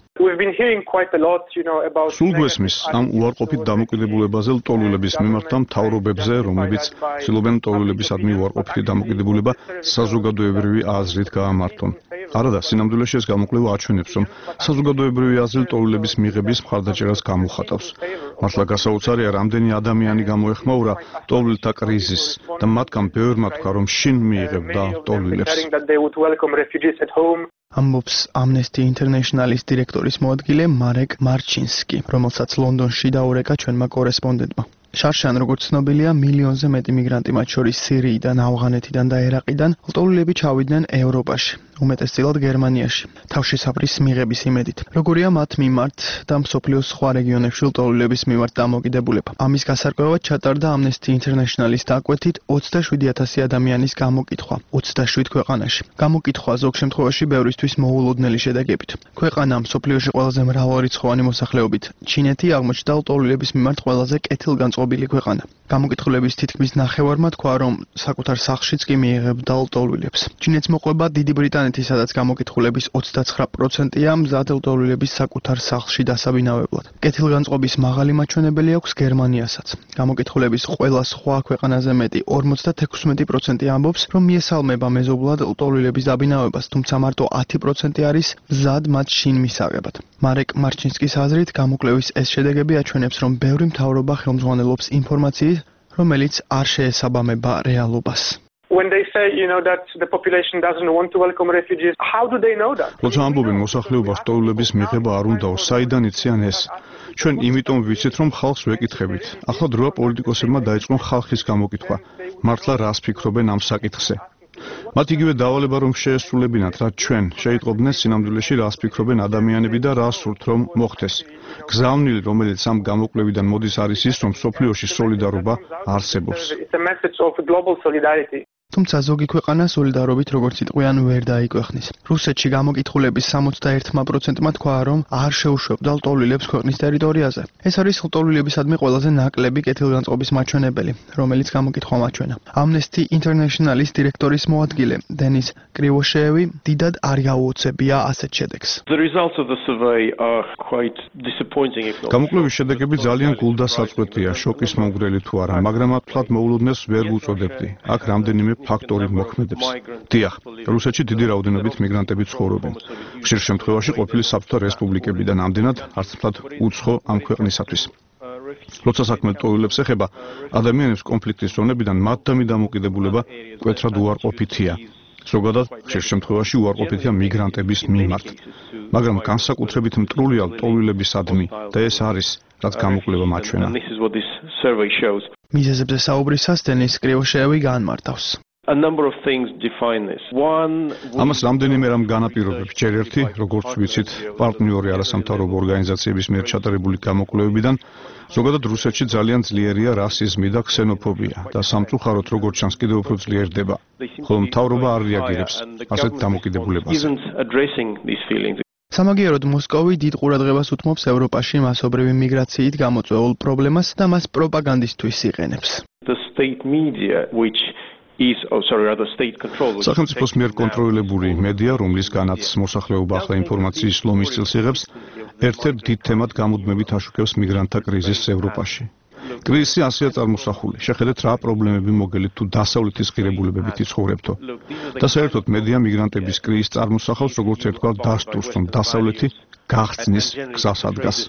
სულ გვესმის ამ უარყოფით დამოკიდებულებაზე ტოლვილების მიმართ და მთავრობებზე, რომლებიც ცდილობენ ტოლვილებისადმი უარყოფითი დამოკიდებულება საზოგადოებრივი აზრით გაამართონ. არადა, სინამდვილეში ეს გამოკვლევა აჩვენებს, რომ საზოგადოებრივი აზრი ტოლვილების მიღების მხარდაჭერას გამოხატავს. მართლა გასაოცარია, რამდენი ადამიანი გამოეხმაურა ტოლვილთა კრიზისს და მათგან ბევრმა თქვა, რომ შინ მიიღებდა ტოლვილებს. ამბობს Amnesty International-ის დირექტორის მოადგილე მარეკ მარჩინსკი, რომელსაც ლონდონში დაურეკა ჩვენმა კორესპონდენტმა. შარშან, როგორც ცნობილია, მილიონზე მეტი მიგრანტი, მათ შორის სირიიდან, ავღანეთიდან და ერაყიდან, ტოლვილები ჩავიდნენ ევროპაში, უმეტესწილად გერმანიაში, თავშესაფრის მიღების იმედით. როგორია მათ მიმართ და მსოფლიოს სხვა რეგიონებში ტოლვილების მიმართ დამოკიდებულება. ამის გასარკვევად ჩატარდა Amnesty International-ის დაკვეთით 27,000 ადამიანის გამოკითხვა 27 ქვეყანაში. გამოკითხვა ზოგ შემთხვევაში ბევრისთვის მოულოდნელი შედეგებით. ქვეყანა მსოფლიოში ყველაზე მრავალრიცხოვანი მოსახლეობით, ჩინეთი აღმოჩნდა ტოლვილების მიმართ ყველაზე კეთილგანწყობილი ქვეყანა. გამოკითხულების თითქმის ნახევარმა თქვა, რომ საკუთარ სახლშიც კი მიიღებდა ტოლვილებს. ჩინეთს მოყვება დიდი ბრიტანეთი, სადაც გამოკითხულების 29%-ია მზად ტოლვილების საკუთარ სახლში დასაბინავებლად. კეთილგანწყობის მაღალი მაჩვენებელი აქვს გერმანიასაც. გამოკითხულების ყველა სხვა ქვეყანაზე მეტი 56% ამბობს, რომ მიესალმება მეზობლად ტოლვილების დაბინავებას, თუმცა მარტო 10% არის მზად მათ შინ მისაღებად. მარეკ მარჩინსკის აზრით, გამოკვლევის ეს შედეგები აჩვენებს, რომ ბევრი მთავრობა ხელმძღვანელობს ინფორმაციით, რომელიც არ შეესაბამება რეალობას. When they say, that the population doesn't want to welcome refugees, how do they know that? როცა ამბობენ მოსახლეობას ტოლვილების მიღება არ უნდაო, საიდან იციან ეს? ჩვენ იმიტომ ვიცით, რომ ხალხს ვეკითხებით. ახლა დროა პოლიტიკოსებმა დაიწყონ ხალხის გამოკითხვა. მართლა რას ფიქრობენ ამ საკითხზე? მათ იგივე დავალება რომ შეესრულებინათ, რაც ჩვენ შეიტყობდნენ სინამდვილეში რას ფიქრობენ ადამიანები და რას სურთ რომ მოხდეს. გზავნილი, რომელიც ამ გამოკვლევიდან მოდის, არის ის, რომ სოფლიოში სოლიდარობა არსებობს. თუმცა ზოგი ქვეყანა სოლიდარობით, როგორც იტყვიან, ვერ დაიკვეხნის. რუსეთში გამოკითხულების 61%-მა თქვა, რომ არ შეუშვებდა ტოლვილებს ქვეყნის ტერიტორიაზე. ეს არის ტოლვილებისადმი ყველაზე ნაკლები კეთილგანწყობის მაჩვენებელი, რომელიც გამოკითხვამ აჩვენა. Amnesty International-ის დირექტორის მოადგილე დენის კრივოშევი დიდად არ გაუოცებია ასეთ შედეგს. გამოკვლევის შედეგები ძალიან გულდასაწყვეტია, შოკის მომგვრელი თუ არა, მაგრამ ათვლად მოულოდნელს ვერ ვუწოდებდი. აქ რამდენიმე ფაქტორი მოქმედებს. დიახ, რუსეთში დიდი რაოდენობით მიგრანტები ცხოვრობენ. ხშირ შემთხვევაში ყოფილი საბჭოთა რესპუბლიკებიდან ამდენად არცთვათ უცხო ამ ქვეყნისათვის. როცა საქმე ტოლვილებს ეხება, ადამიანებს კონფლიქტის ზონებიდან მათდამი დამოკიდებულება მკვეთრად უარყოფითია. ზოგადად, ხშირ შემთხვევაში უარყოფითია მიგრანტების მიმართ. მაგრამ განსაკუთრებით მტრულია ტოლვილებისადმი და ეს არის, რაც გამოკვლევა მაჩვენა. მიზეზებზე საუბრისას დენის კრივოშევი განმარტავს. ამას რამდენიმე რამ განაპირობებს. ჯერ ერთი, როგორც ვიცით, პარტნიორი არასამთავრობო ორგანიზაციების მიერ ჩატარებული გამოკვლევებიდან, ზოგადად რუსეთში ძალიან ძლიერია რასიზმი და ქსენოფობია და სამწუხაროდ როგორც ჩანს კიდევ უფრო ძლიერდება. ხოლო მთავრობა არ რეაგირებს ასეთ დამოკიდებულებაზე. სამაგიეროდ მოსკოვი დიდ ყურადღებას უთმობს ევროპაში მასობრივი მიგრაციით გამოწვეულ პრობლემას და მას პროპაგანდისთვის იყენებს. the state media which is სახელმწიფოს მიერ კონტროლირებული მედია, რომლისგანაც მოსახლეობა ახლა ინფორმაციის ლომის წილს იღებს, ერთ-ერთ დიდ თემად გამუდმებით აშუქებს მიგრანტთა კრიზისს ევროპაში. კრიზისი ასეა წარმოსახული. შეხედეთ რა პრობლემები მოგელით თუ დასავლეთის ღირებულებებით იცხოვრებთო. და საერთოდ მედია მიგრანტების კრიზისს წარმოსახავს როგორც ერთგვარ დასტურს, რომ დასავლეთი გახსნის გზას ადგას.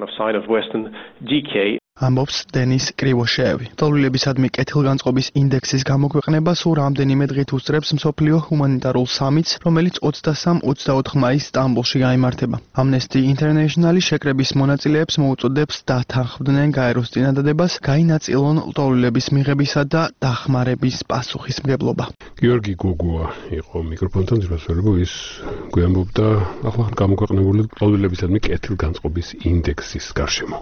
ამბობს დენის კრივოშევი. ტოლვილებისადმი კეთილგანწყობის ინდექსის გამოქვეყნება სულ რამდენიმე დღით უსწრებს მსოფლიო ჰუმანიტარულ სამიტს, რომელიც 23-24 მაისს სტამბოლში გაიმართება. Amnesty International შეკრების მონაწილეებს მოუწოდებს დათანხმდნენ გაეროს წინადადებას, გაინაწილონ ტოლვილების მიღებისა და დახმარების პასუხისმგებლობა. გიორგი გოგუა იყო მიკროფონთან ძირფასვერებო ის გვიამბობდა ახლა გამოქვეყნებული ტოლვილებისადმი კეთილგანწყობის ინდექსის გარშემო.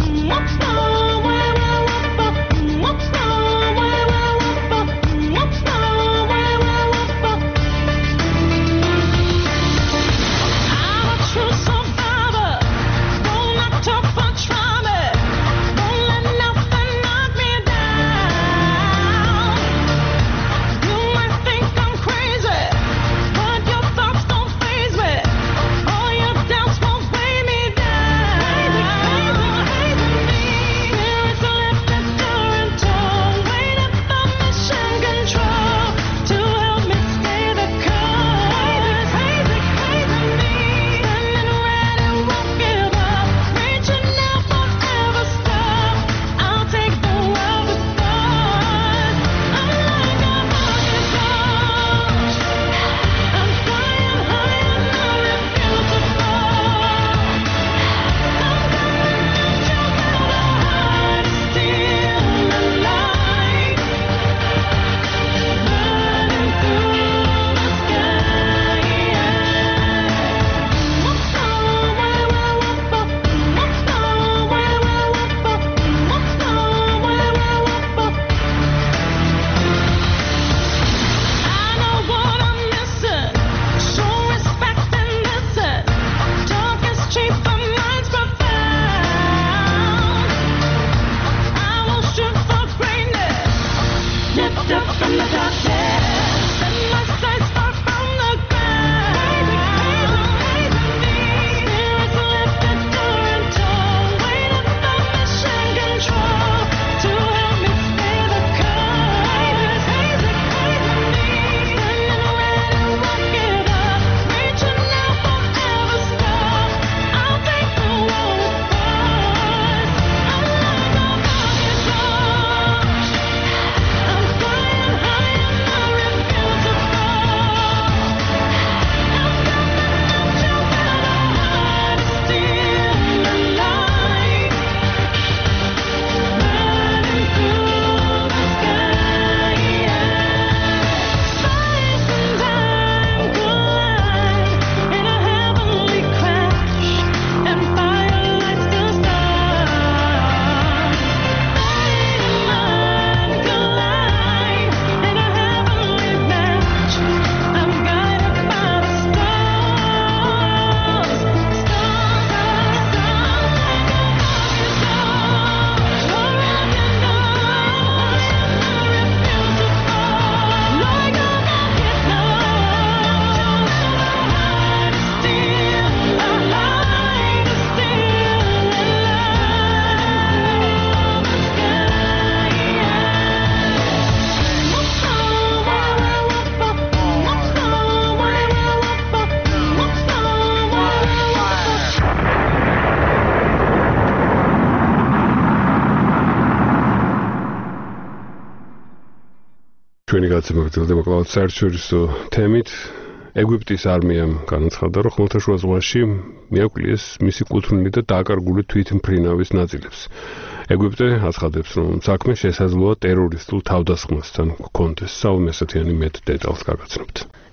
ჩვენი გაცემა გრძელდება კლავ საერთაშორისო თემით. ეგვიპტის არმიამ განაცხადა, რომ ხმელთაშუა ზღვაში მიაკვლიეს მისი კუთვნილი და დაკარგული თვითმფრინავის ნაწილებს. ეგვიპტე აცხადებს, რომ საქმე შესაძლოა ტერორისტულ თავდასხმასთან გქონდეს. საუნ ესათიანი მეტ დეტალს გაგაცნობთ.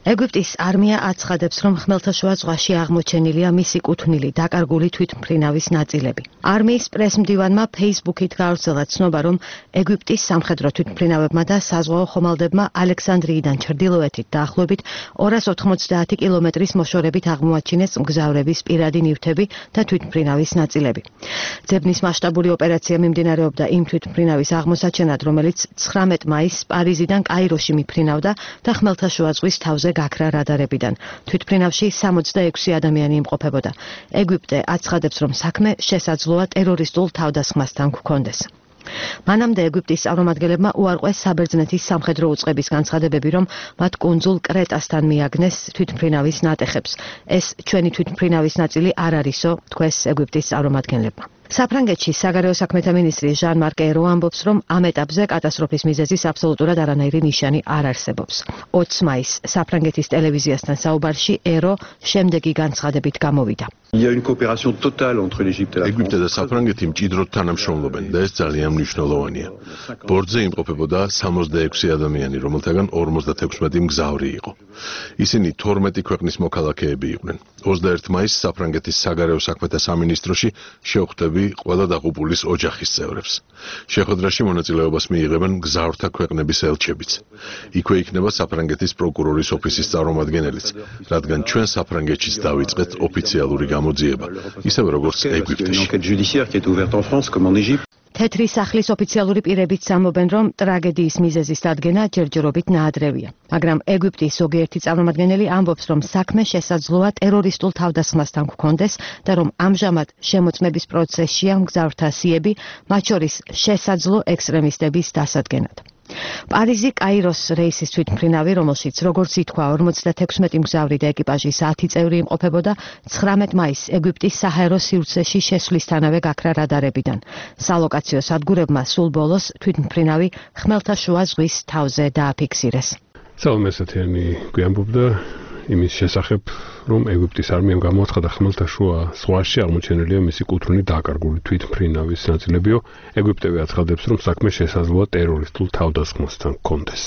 ეგვიპტის არმია აცხადებს, რომ ხმელთაშუა ზღვაში აღმოჩენილია მისი კუთვნილი დაკარგული თვითმფრინავის ნაწილები. არმიის პრესმდივანმა Facebook-ით გაავრცელა ცნობა, რომ ეგვიპტის სამხედრო თვითმფრინავებმა და საზღვაო ხომალდებმა ალექსანდრიიდან ჩრდილოეთით დაახლოებით 290 კილომეტრის მოშორებით აღმოაჩინეს მგზავრების პირადი ნივთები და თვითმფრინავის ნაწილები. ძებნის მასშტაბური ოპერაცია მიმდინარეობდა იმ თვითმფრინავის აღმოსაჩენად, რომელიც 19 მაისს პარიზიდან კაიროში მიფრინავდა და ხმელთაშუა ზღვის თავზე გაქრა რადარებიდან. თვითმფრინავში 66 ადამიანი იმყოფებოდა. ეგვიპტე აცხადებს, რომ საქმე შესაძლოა ტერორისტულ თავდასხმასთან გქონდეს. მანამდე ეგვიპტის წარმომადგენლებმა უარყვეს საბერძნეთის სამხედრო უწყების განცხადებები, რომ მათ კუნძულ კრეტასთან მიაგნეს თვითმფრინავის ნატეხებს. ეს ჩვენი თვითმფრინავის ნაწილი არ არისო, თქვეს ეგვიპტის წარმომადგენლებმა. საფრანგეთში საგარეო საქმეთა მინისტრი ჟან-მარკ ერო ამბობს, რომ ამ ეტაპზე კატასტროფის მიზეზის აბსოლუტურად არანაირი ნიშანი არ არსებობს. 20 მაისს საფრანგეთის ტელევიზიასთან საუბარში ერო შემდეგი განცხადებით გამოვიდა. ეგვიპტე და საფრანგეთი მჭიდროდ თანამშრომლობენ და ეს ძალიან მნიშვნელოვანია. ბორტზე იმყოფებოდა 66 ადამიანი, რომელთაგან 56 მგზავრი იყო. ისინი 12 ქვეყნის მოქალაქეები იყვნენ. 21 მაისს საფრანგეთის საგარეო საქმეთა სამინისტროში შეხვდები ყველა დაღუპულის ოჯახის წევრებს. შეხვედრაში მონაწილეობას მიიღებენ მგზავრთა ქვეყნების ელჩებიც. იქვე იქნება საფრანგეთის პროკურორის ოფისის წარმომადგენელიც, რადგან ჩვენ საფრანგეთშიც დავიწყეთ ოფიციალური გამოძიება, ისევე როგორც ეგვიპტეში. თეთრი სახლის ოფიციალური პირებიც ამბობენ, რომ ტრაგედიის მიზეზის დადგენა ჯერჯერობით ნაადრევია. მაგრამ ეგვიპტის ზოგიერთი წარმომადგენელი ამბობს, რომ საქმე შესაძლოა ტერორისტულ თავდასხმასთან გქონდეს და რომ ამჟამად შემოწმების პროცესშია მგზავრთა სიები, მათ შორის შესაძლო ექსტრემისტების დასადგენად. პარიზი კაიროს რეისის თვითმფრინავი, რომელშიც როგორც ითქვა 56 მგზავრი და ეკიპაჟის 10 წევრი იმყოფებოდა, 19 მაისს ეგვიპტის საჰაერო სივრცეში შესვლისთანავე გაქრა რადარებიდან. სალოკაციო სადგურებმა სულ ბოლოს თვითმფრინავი ხმელთაშუა ზღვის თავზე დააფიქსირეს. საომესათიანი გვიამბობდა იმის შესახებ, რომ ეგვიპტის არმიამ გამოაცხადა ხმელთაშუა ზღვაში აღმოჩენილია მისი კუთვნილი დაკარგული თვითმფრინავის ნაწილებიო. ეგვიპტევე აცხადებს, რომ საქმე შესაძლოა ტერორისტულ თავდასხმასთან გქონდეს.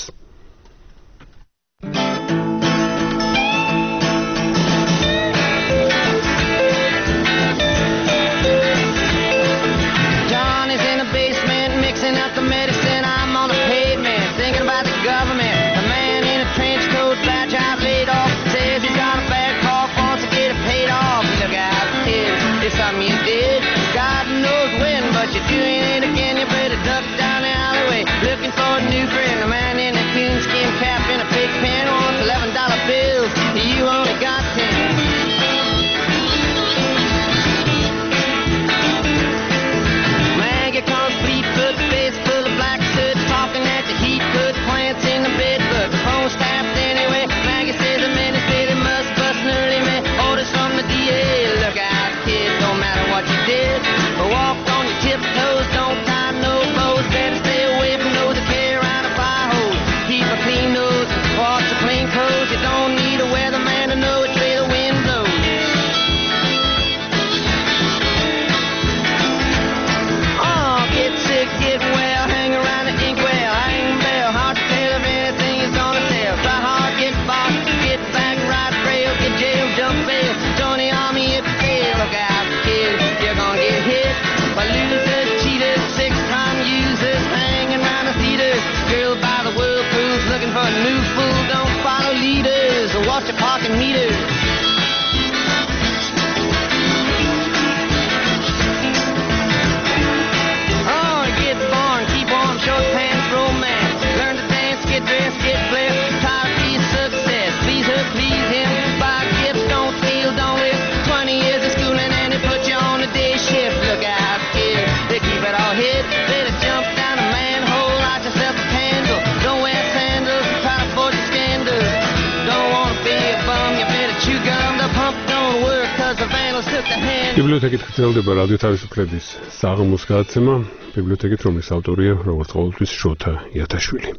ბიბლიოთეკით გრძელდება რადიო თავისუფლების საღამოს გადაცემა, ბიბლიოთეკით, რომლის ავტორია, როგორც ყოველთვის, შოთა იათაშვილი.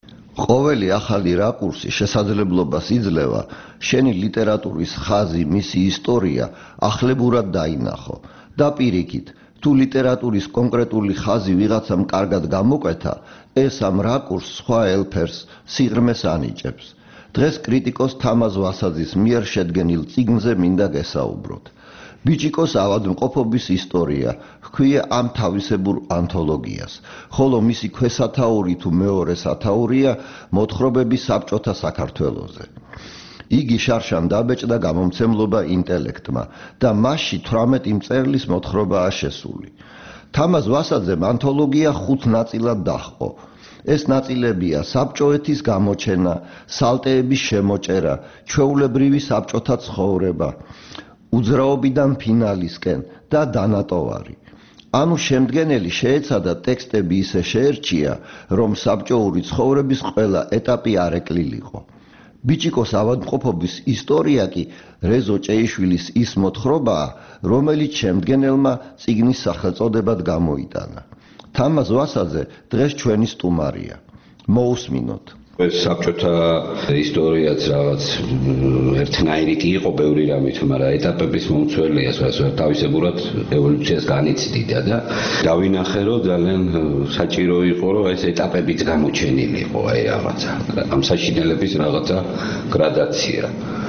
ყოველი ახალი რაკურსი შესაძლებლობას იძლევა შენი ლიტერატურის ხაზი, მისი ისტორია ახლებურად დაინახო და პირიქით, თუ ლიტერატურის კონკრეტული ხაზი ვიღაცამ კარგად გამოკვეთა, ეს ამ რაკურსს სხვა ელფერს სიღრმეს ანიჭებს. დღეს კრიტიკოს თამაზ ვასაძის მიერ შედგენილ წიგნზე მინდა გესაუბროთ. ბიჭიკოს ავადმყოფობის ისტორია ჰქვია ამ თავისებურ ანთოლოგიას, ხოლო მისი ქვესათაური თუ მეორე სათაურია მოთხრობები საბჭოთა საქართველოზე. იგი შარშან დაბეჭდა გამომცემლობა ინტელექტმა და მასში 18 მწერლის მოთხრობაა შესული. თამაზ ვასაძემ ანთოლოგია 5 ნაწილად დაჰყო. ეს ნაწილებია საბჭოეთის გამოჩენა, სალტეების შემოჭერა, ჩვეულებრივი საბჭოთა ცხოვრება, უძრაობიდან ფინალისკენ და დანატოვარი. ანუ შემდგენელი შეეცადა ტექსტები ისე შეერჩია, რომ საბჭოური ცხოვრების ყველა ეტაპი არ ეკლილიყო. ბიჭიკოს ავადმყოფობის ისტორია კი რეზო ჭეიშვილის ის მოთხრობაა, რომელიც შემდგენელმა წიგნის სახელწოდებად გამოიტანა. თამაზ ვასაძე დღეს ჩვენი სტუმარია. მოусმინოთ. საბჭოთა ისტორიაც რაღაც ერთნაირი კი იყო ბევრი რამით, მაგრამ ეტაპების მომცველია, თავისებურად ევოლუციას განიცდიდა და დავინახე, რომ ძალიან საჭირო იყო, რომ ეს ეტაპებიც გამოჩენილიყო, აი რაღაცა, ამ საშინელების რაღაცა გრადაცია.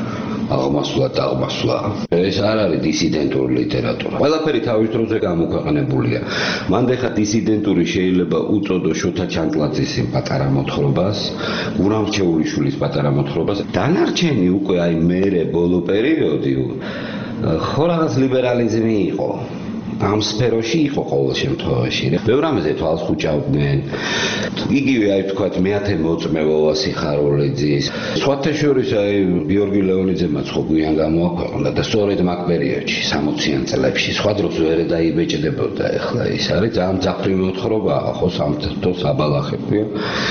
აღმასვლა. ეს არ არის დისიდენტური ლიტერატურა. ყველაფერი თავის დროზე გამოქვეყნებულია. მანდ ეხა დისიდენტური შეიძლება უწოდო შოთა ჩანკლაძის პატარა მოთხრობას, გურამრჩეულიშვილის პატარა მოთხრობას. დანარჩენი უკვე აი მერე ბოლო პერიოდი ხო რაღაც ლიბერალიზმი იყო. ამ სფეროში იყო ყოველ შემთხვევაში. ბევრ რამეზე თვალს ხუჭავდნენ. იგივე აი თქვათ მეათე მოწმე ვოვასი ხაროლიძის. სხვათა შორის აი გიორგი ლეონიძემაც ხო გვიან გამოაქვეყნა და სწორედ მაგ პერიოდში 60-იან წლებში სხვა დროს ვერ დაიბეჭდებოდა. ეხლა ის არის ძალიან ძაფრი მოთხრობაა, ხო სამთო საბალახე ქვია.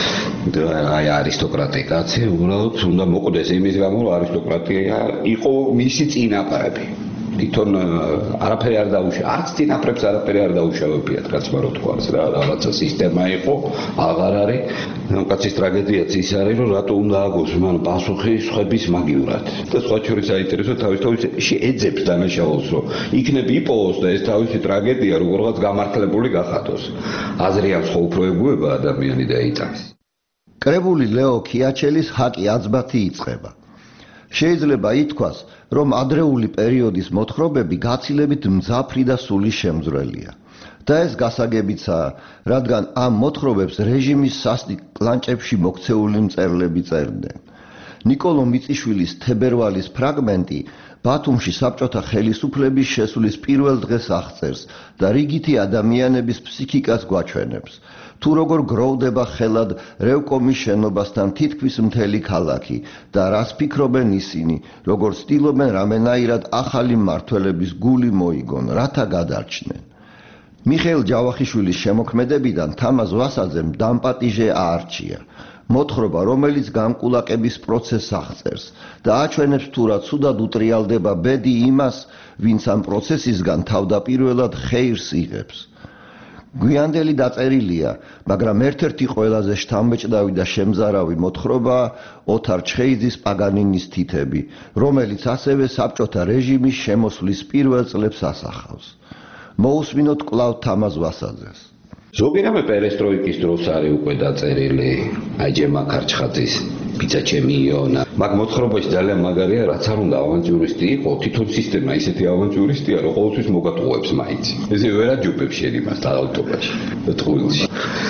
და აი არისტოკრატი კაცი უბრალოდ უნდა მოკვდეს იმის გამო, რომ არისტოკრატია იყო მისი წინაპრები. თვითონ არაფერი არ დაუშვა, არც წინაპრებს არაფერი არ დაუშავებიათ, რაც მარო თქვას რა, რაღაცა სისტემა იყო, აღარ არის. ამ კაცის ტრაგედიაც ის არის, რომ რატო უნდა აგოს მან პასუხი სხვების მაგივრად. და სხვა შორის საინტერესო თავის ეძებს დანაშაულს, რომ იქნებ იპოვოს და ეს თავისი ტრაგედია როგორღაც გამართლებული გახადოს. აზრი აქვს ხო უფრო ეგუება ადამიანი და იტანს. კრებული ლეო ქიაჩელის ჰაკი აცბათი იწყება. შეიძლება ითქვას, რომ ადრეული პერიოდის მოთხრობები გაცილებით მძაფრი და სული შემძვრელია. და ეს გასაგებიცაა, რადგან ამ მოთხრობებს რეჟიმის სასტიკ კლანჭებში მოქცეული მწერლები წერდნენ. ნიკოლო მიწიშვილის თებერვალის ფრაგმენტი ბათუმში საბჭოთა ხელისუფლების შესulis პირველ დღეს აღწერს და რიგითი ადამიანების ფსიქიკას გვაჩვენებს. თუ როგორ გროვდება ხელად რევკომის შენობასთან თითქმის მთელი ქალაქი და რას ფიქრობენ ისინი, როგორ ცდილობენ რამენაირად ახალი მმართველების გული მოიგონ, რათა გადარჩნენ. მიხეილ ჯავახიშვილის შემოქმედებიდან თამაზ ვასაძემ დამპატიჟე აარჩია. მოთხრობა, რომელიც გამკულაკების პროცესს აღწერს და აჩვენებს თუ რა ცუდად უტრიალდება ბედი იმას, ვინც ამ პროცესისგან თავდაპირველად ხეირს იღებს. გვიანდელი დაწერილია, მაგრამ ერთ-ერთი ყველაზე შთამბეჭდავი და შემზარავი მოთხრობაა ოთარ ჩხეიძის პაგანინის თითები, რომელიც ასევე საბჭოთა რეჟიმის შემოსვლის პირველ წლებს ასახავს. მოусმინოთ კვლავ თამაზ ვასაძეს. ზოგი რამე პერესტროიკის დროს არის უკვე დაწერილი, აი ჯემა ქარჩხაძის პიცა ჩემი იონა. მაგ მოთხრობაში ძალიან მაგარია, რაც არ უნდა ავანტიურისტი იყო, თვითონ სისტემა ისეთი ავანტიურისტია, რომ ყოველთვის მოგატყუებს მაინც. ესე ვერ აჯობებს შენ იმას დაავტობაში და ტყუილში.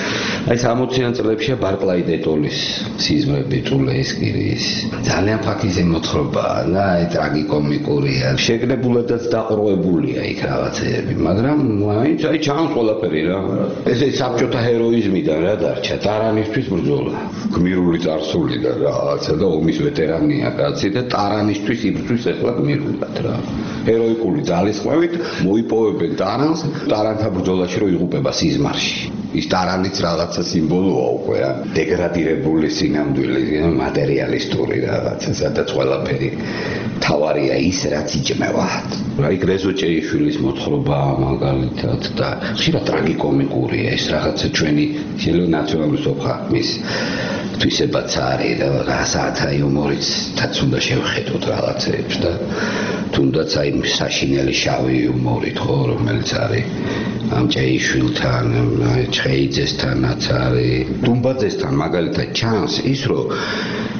აი 60-იან წლებშია ბარკლაი დეტოლის სიზმრები ტულეისკირის. ძალიან ფაქიზი მოთხრობაა და აი ტრაგიკომიკურია. შეგნებულადაც დაყრუებულია იქ რაღაცეები, მაგრამ მაინც აი ჩანს ყველაფერი რა. ესე საბჭოთა ჰეროიზმიდან რა დარჩა, ტარანისთვის ბრძოლა. გმირული წარსულიდან რაღაცა და ომის ვეტერანია კაცი და ტარანისთვის იბრძვის ახლა გმირულად რა. ჰეროიკული ძალისხმევით მოიპოვებენ ტარანს, ტარანთან ბრძოლაში რო იღუპება სიზმარში. ის ტარანიც რაღაცა სიმბოლოა უკვე რა. დეგრადირებული სინამდვილე, მატერიალისტური რაღაცა, სადაც ყველაფერი თავარია ის, რაც იჭმევა. აი გრეზო ჭეიშვილის მოთხრობა მაგალითად და ხშირად ტრაგიკომიკურია ეს რაღაცა ჩვენი შეიძლება ნაციონალური სოფხმის თვისებაც არის და რასაც აი იუმორითაც უნდა შევხედოთ რაღაცებს და თუნდაც აი საშინელი შავი იუმორით ხო რომელიც არის ამ ჭეიშვილთან, ჩხეიძესთანაც არის, დუმბაძესთან მაგალითად ჩანს ის რომ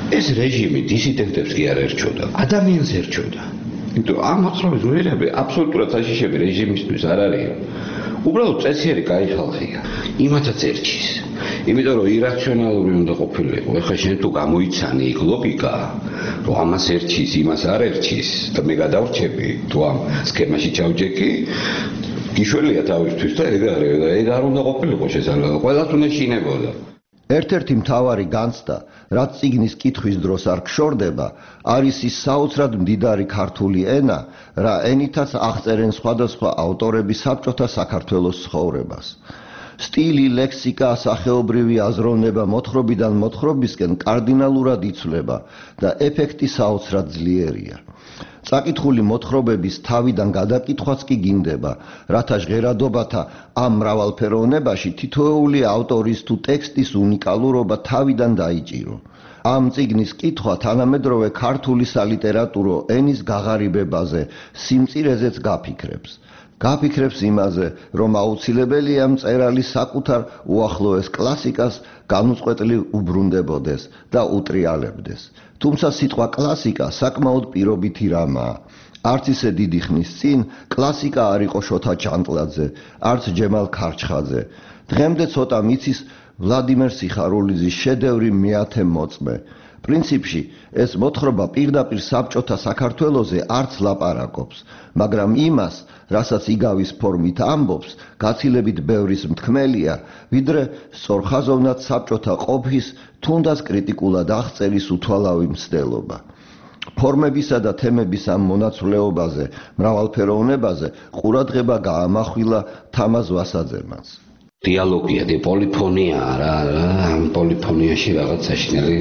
ეს რეჟიმი დისიდენტებს კი არ ერჩოდა, ადამიანს ერჩოდა. იმიტომ ამ მოთხრობის გულირები აბსოლუტურად საშიშები რეჟიმისთვის არ არის. უბრალოდ წესიერი კაი ხალხია. იმათაც ერჩის. იმიტომ რომ ირაციონალური უნდა ყოფილიყო. ეხლა შენ თუ გამოიცანი იქ ლოგიკა, რომ ამას ერჩის, იმას არ ერჩის და მე გადავრჩები, თუ ამ სქემაში ჩავჯექი, გიშველია თავისთვის და ეგ არ უნდა ყოფილიყო შესაძლოა. ყველას უნდა შინებოდა. ერთ-ერთი მთავარი განცდა, რაც წიგნის კითხვის დროს არ გშორდება, არის ის საოცრად მდიდარი ქართული ენა, რა ენითაც აღწერენ სხვადასხვა ავტორები საბჭოთა საქართველოს ცხოვრებას. სტილი, ლექსიკა, სახეობრივი აზროვნება მოთხრობიდან მოთხრობისკენ კარდინალურად იცვლება და ეფექტი საოცრად ძლიერია. წაკითხული მოთხრობების თავიდან გადაკითხვაც კი გინდება, რათა ჟღერადობათა ამ მრავალფეროვნებაში თითოეული ავტორის თუ ტექსტის უნიკალურობა თავიდან დაიჭირო. ამ წიგნის კითხვა თანამედროვე ქართული სალიტერატურო ენის გაღარიბებაზე, სიმწირეზეც გაფიქრებს. გაფიქრებს იმაზე, რომ აუცილებელია მწერალი საკუთარ უახლოეს კლასიკას განუწყვეტლივ უბრუნდებოდეს და უტრიალებდეს. თუმცა სიტყვა კლასიკა საკმაოდ პირობითი რამაა. არც ისე დიდი ხნის წინ კლასიკა არ იყო შოთა ჭანტლაძე, არც ჯემალ ქარჩხაძე. დღემდე ცოტა მიცის ვლადიმერ სიხარულიძის შედევრი მეათე მოწმე. პრინციპში ეს მოთხრობა პირდაპირ საბჭოთა საქართველოზე არც ლაპარაკობს, მაგრამ იმას, რასაც იგავის ფორმით ამბობს, გაცილებით ბევრის მთქმელია, ვიდრე სწორხაზოვნად საბჭოთა ყოფის, თუნდაც კრიტიკულად აღწერის უთვალავი მცდელობა. ფორმებისა და თემების ამ მონაცვლეობაზე, მრავალფეროვნებაზე ყურადღება გაამახვილა თამაზ ვასაძემაც. დიალოგია, პოლიფონია რა, ამ პოლიფონიაში რაღაც საშინელი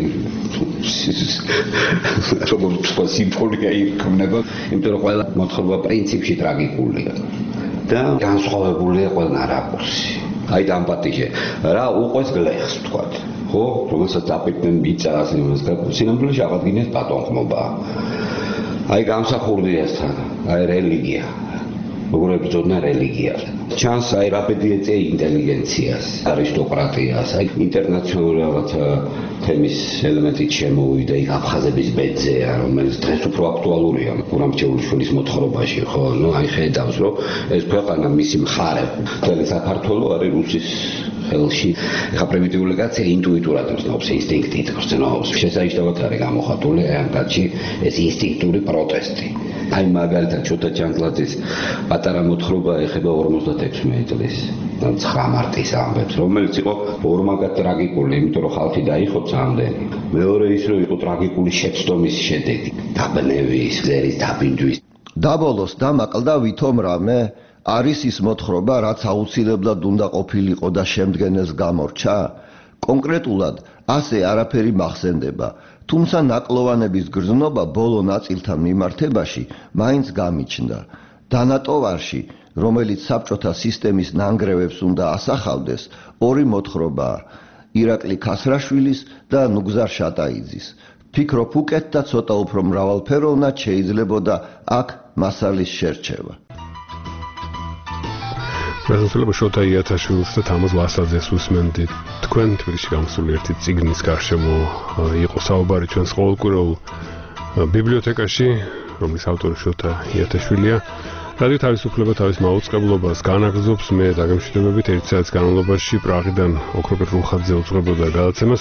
როგორც სიმფონია იქმნება, იმიტომ რომ ყველა მოთხრობა პრინციპში ტრაგიკულია და განსხვავებულია ყველა რაკურსი. აი და ამ პატიჟე რა უყვეს გლეხს ვთქვათ, ხო? რომელსაც აპიტნენ ბიძას იმას სინამდვილეში აღადგინეს პატონყმობა. აი გამსახურდიასთან, აი რელიგია. როგორ ებრძოდნენ რელიგიას. ჩანს აი რაბედი ეწე ინტელიგენციას, არისტოკრატიას, აი ინტერნაციონალური რაღაცა თემის ელემენტით შემოვიდა იქ აფხაზების ბედზეა, რომელიც დღეს უფრო აქტუალურია გურამჩეულიშვილის მოთხრობაში, ხო? ნუ აი ხედავს, რომ ეს ქვეყანა მისი მხარე, მთელი საქართველო არის რუსის ხელში. ეხა პრიმიტიული კაცი ინტუიტურად გრძნობს, ინსტინქტით გრძნობს. შესანიშნავად არის გამოხატული ამ კაცში ეს ინსტინქტური პროტესტი. აი მაგალითად შოთა ჭანტლაძის პატარა მოთხრობა ეხება 56 წლის 9 მარტის ამბებს, რომელიც იყო ორმაგად ტრაგიკული, იმიტომ რომ ხალხი დაიხოცა ამდენი. მეორე ის რომ იყო ტრაგიკული შეცდომის შედეგი, დაბნევის, ზერის დაბინდვის. დაბოლოს დამაკლდა ვითომ რამე არის ის მოთხრობა, რაც აუცილებლად უნდა ყოფილიყო და შემდგენელს გამორჩა? კონკრეტულად ასე არაფერი მახსენდება. თუმცა ნაკლოვანების გრძნობა ბოლო ნაწილთან მიმართებაში მაინც გამიჩნდა. დანატოვარში, რომელიც საბჭოთა სისტემის ნანგრევებს უნდა ასახავდეს, ორი მოთხრობაა: ირაკლი ქასრაშვილის და ნუგზარ შატაიძის. ფიქრობ უკეთ და ცოტა უფრო მრავალფეროვნად შეიძლებოდა აქ მასალის შერჩევა. მეგობრებო, შოთა იათაშვილს და თამაზ ვასაძეს უსმენდით. თქვენ თბილისში გამოსული ერთი წიგნის გარშემო იყო საუბარი ჩვენს ყოველკვირეულ ბიბლიოთეკაში, რომლის ავტორი შოთა იათაშვილია. რადიო თავისუფლება თავის მაუწყებლობას განაგრძობს. მე დაგემშვიდობებით 1 საათის განმავლობაში პრაღიდან ოქროპერ რუხაძე უძღვებოდა გადაცემას.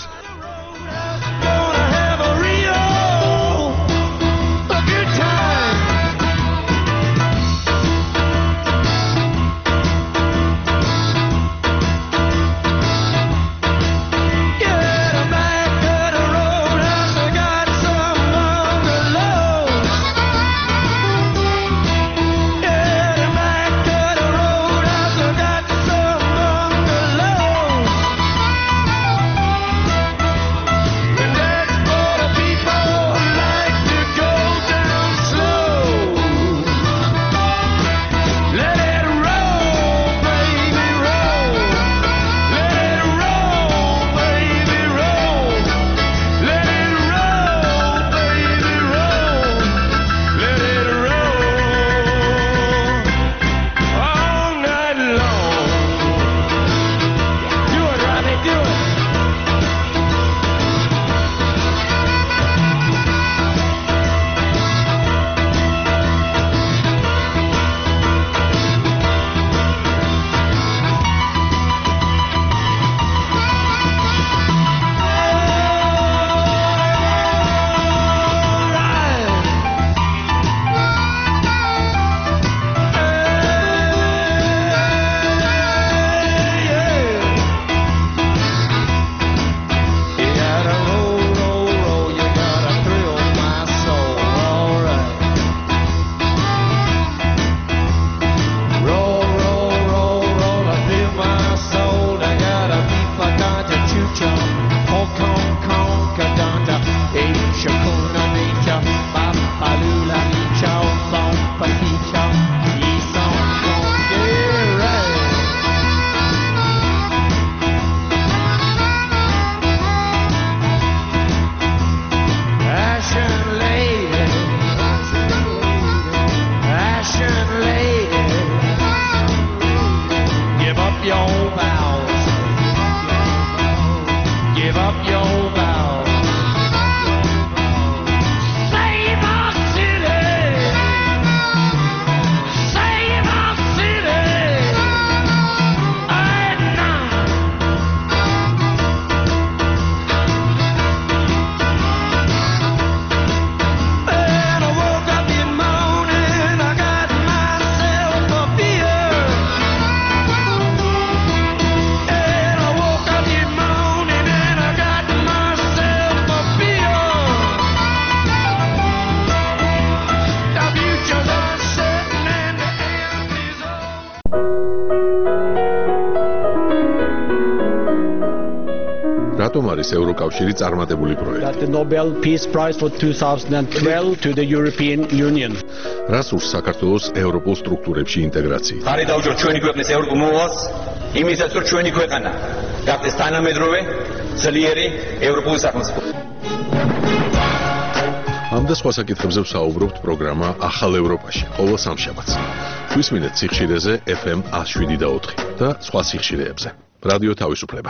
your vows. Give up your vows. Save our city. Save our city. Right now. And I woke up in the morning, I got myself a beer. And I woke up in the morning and I got myself a beer. The future's uncertain and the end is რატომ არის ევროკავშირი წარმატებული პროექტი? The Nobel Peace Prize for 2012 to the European Union. რას ურს საქართველოს ევროპულ სტრუქტურებში ინტეგრაცია? ხარი დავუჭროთ ჩვენი ქვეყნის ევროპულ მოვალს, იმისაც რომ ჩვენი ქვეყანა გახდეს თანამედროვე, ძლიერი ევროპული სახელმწიფო. ამ და სხვა საკითხებზე ვსაუბრობთ პროგრამა ახალ ევროპაში, ყოველ სამშაბათს. გვისმინეთ სიხშირეზე FM 107.4 და სხვა სიხშირეებზე. რადიო თავისუფლება.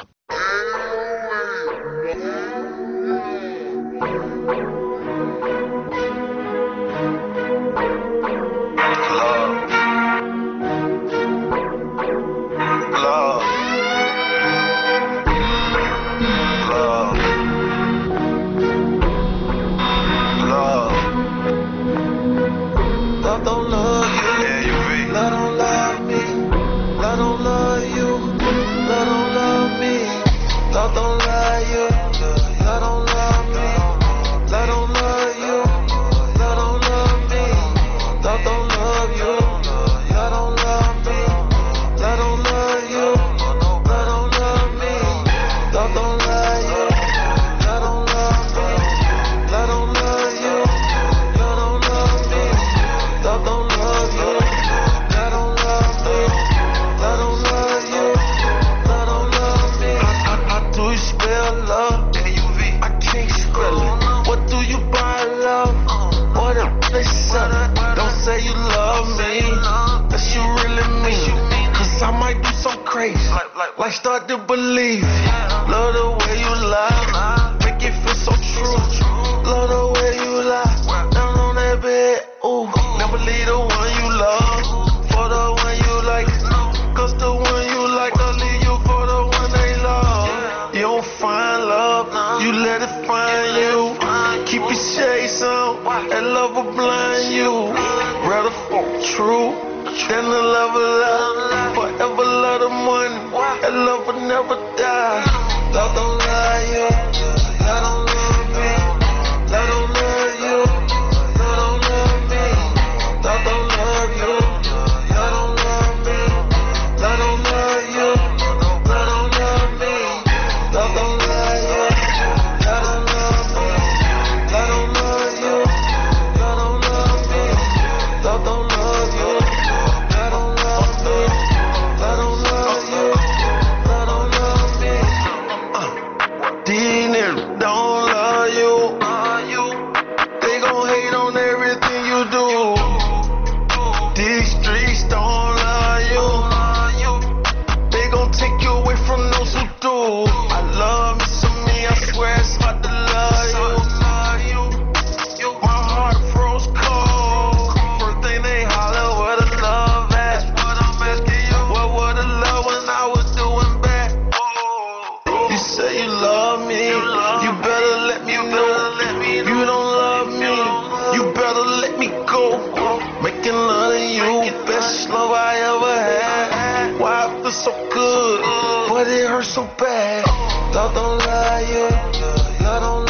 Like start to believe. Love the way you lie, make it feel so true. Love the way you lie, down on that bed. Ooh, never leave the one you love for the one you like. Cause the one you like don't leave you for the one they love. You don't find love, you let it find you. Keep your shades on, and love will blind you. Rather fall true than the love of love. Forever love the money, and love will never die. Love don't lie, you. Love don't love me. Love don't love you. Love don't love me. Love don't love you. Love don't love me. Love don't love you. Love don't love me. Love don't lie, you. Love don't love me. Love don't love you. Love don't love me. Love don't love you. Love don't love me. Love don't love you. Love don't love me. These niggas don't love you. They gon' hate on everything you do. These streets don't love you. They gon' take you away from those who do. I love me some me, I swear it's hard to love you. My heart froze cold. First thing they holler, where the love at? What I'm asking you, what was the love when I was doing bad? You say you love me, you better let me know. You don't love me, you better let me go. Making love to you, best love I ever had. Why I feel so good, but it hurts so bad. Love don't lie, you. Love don't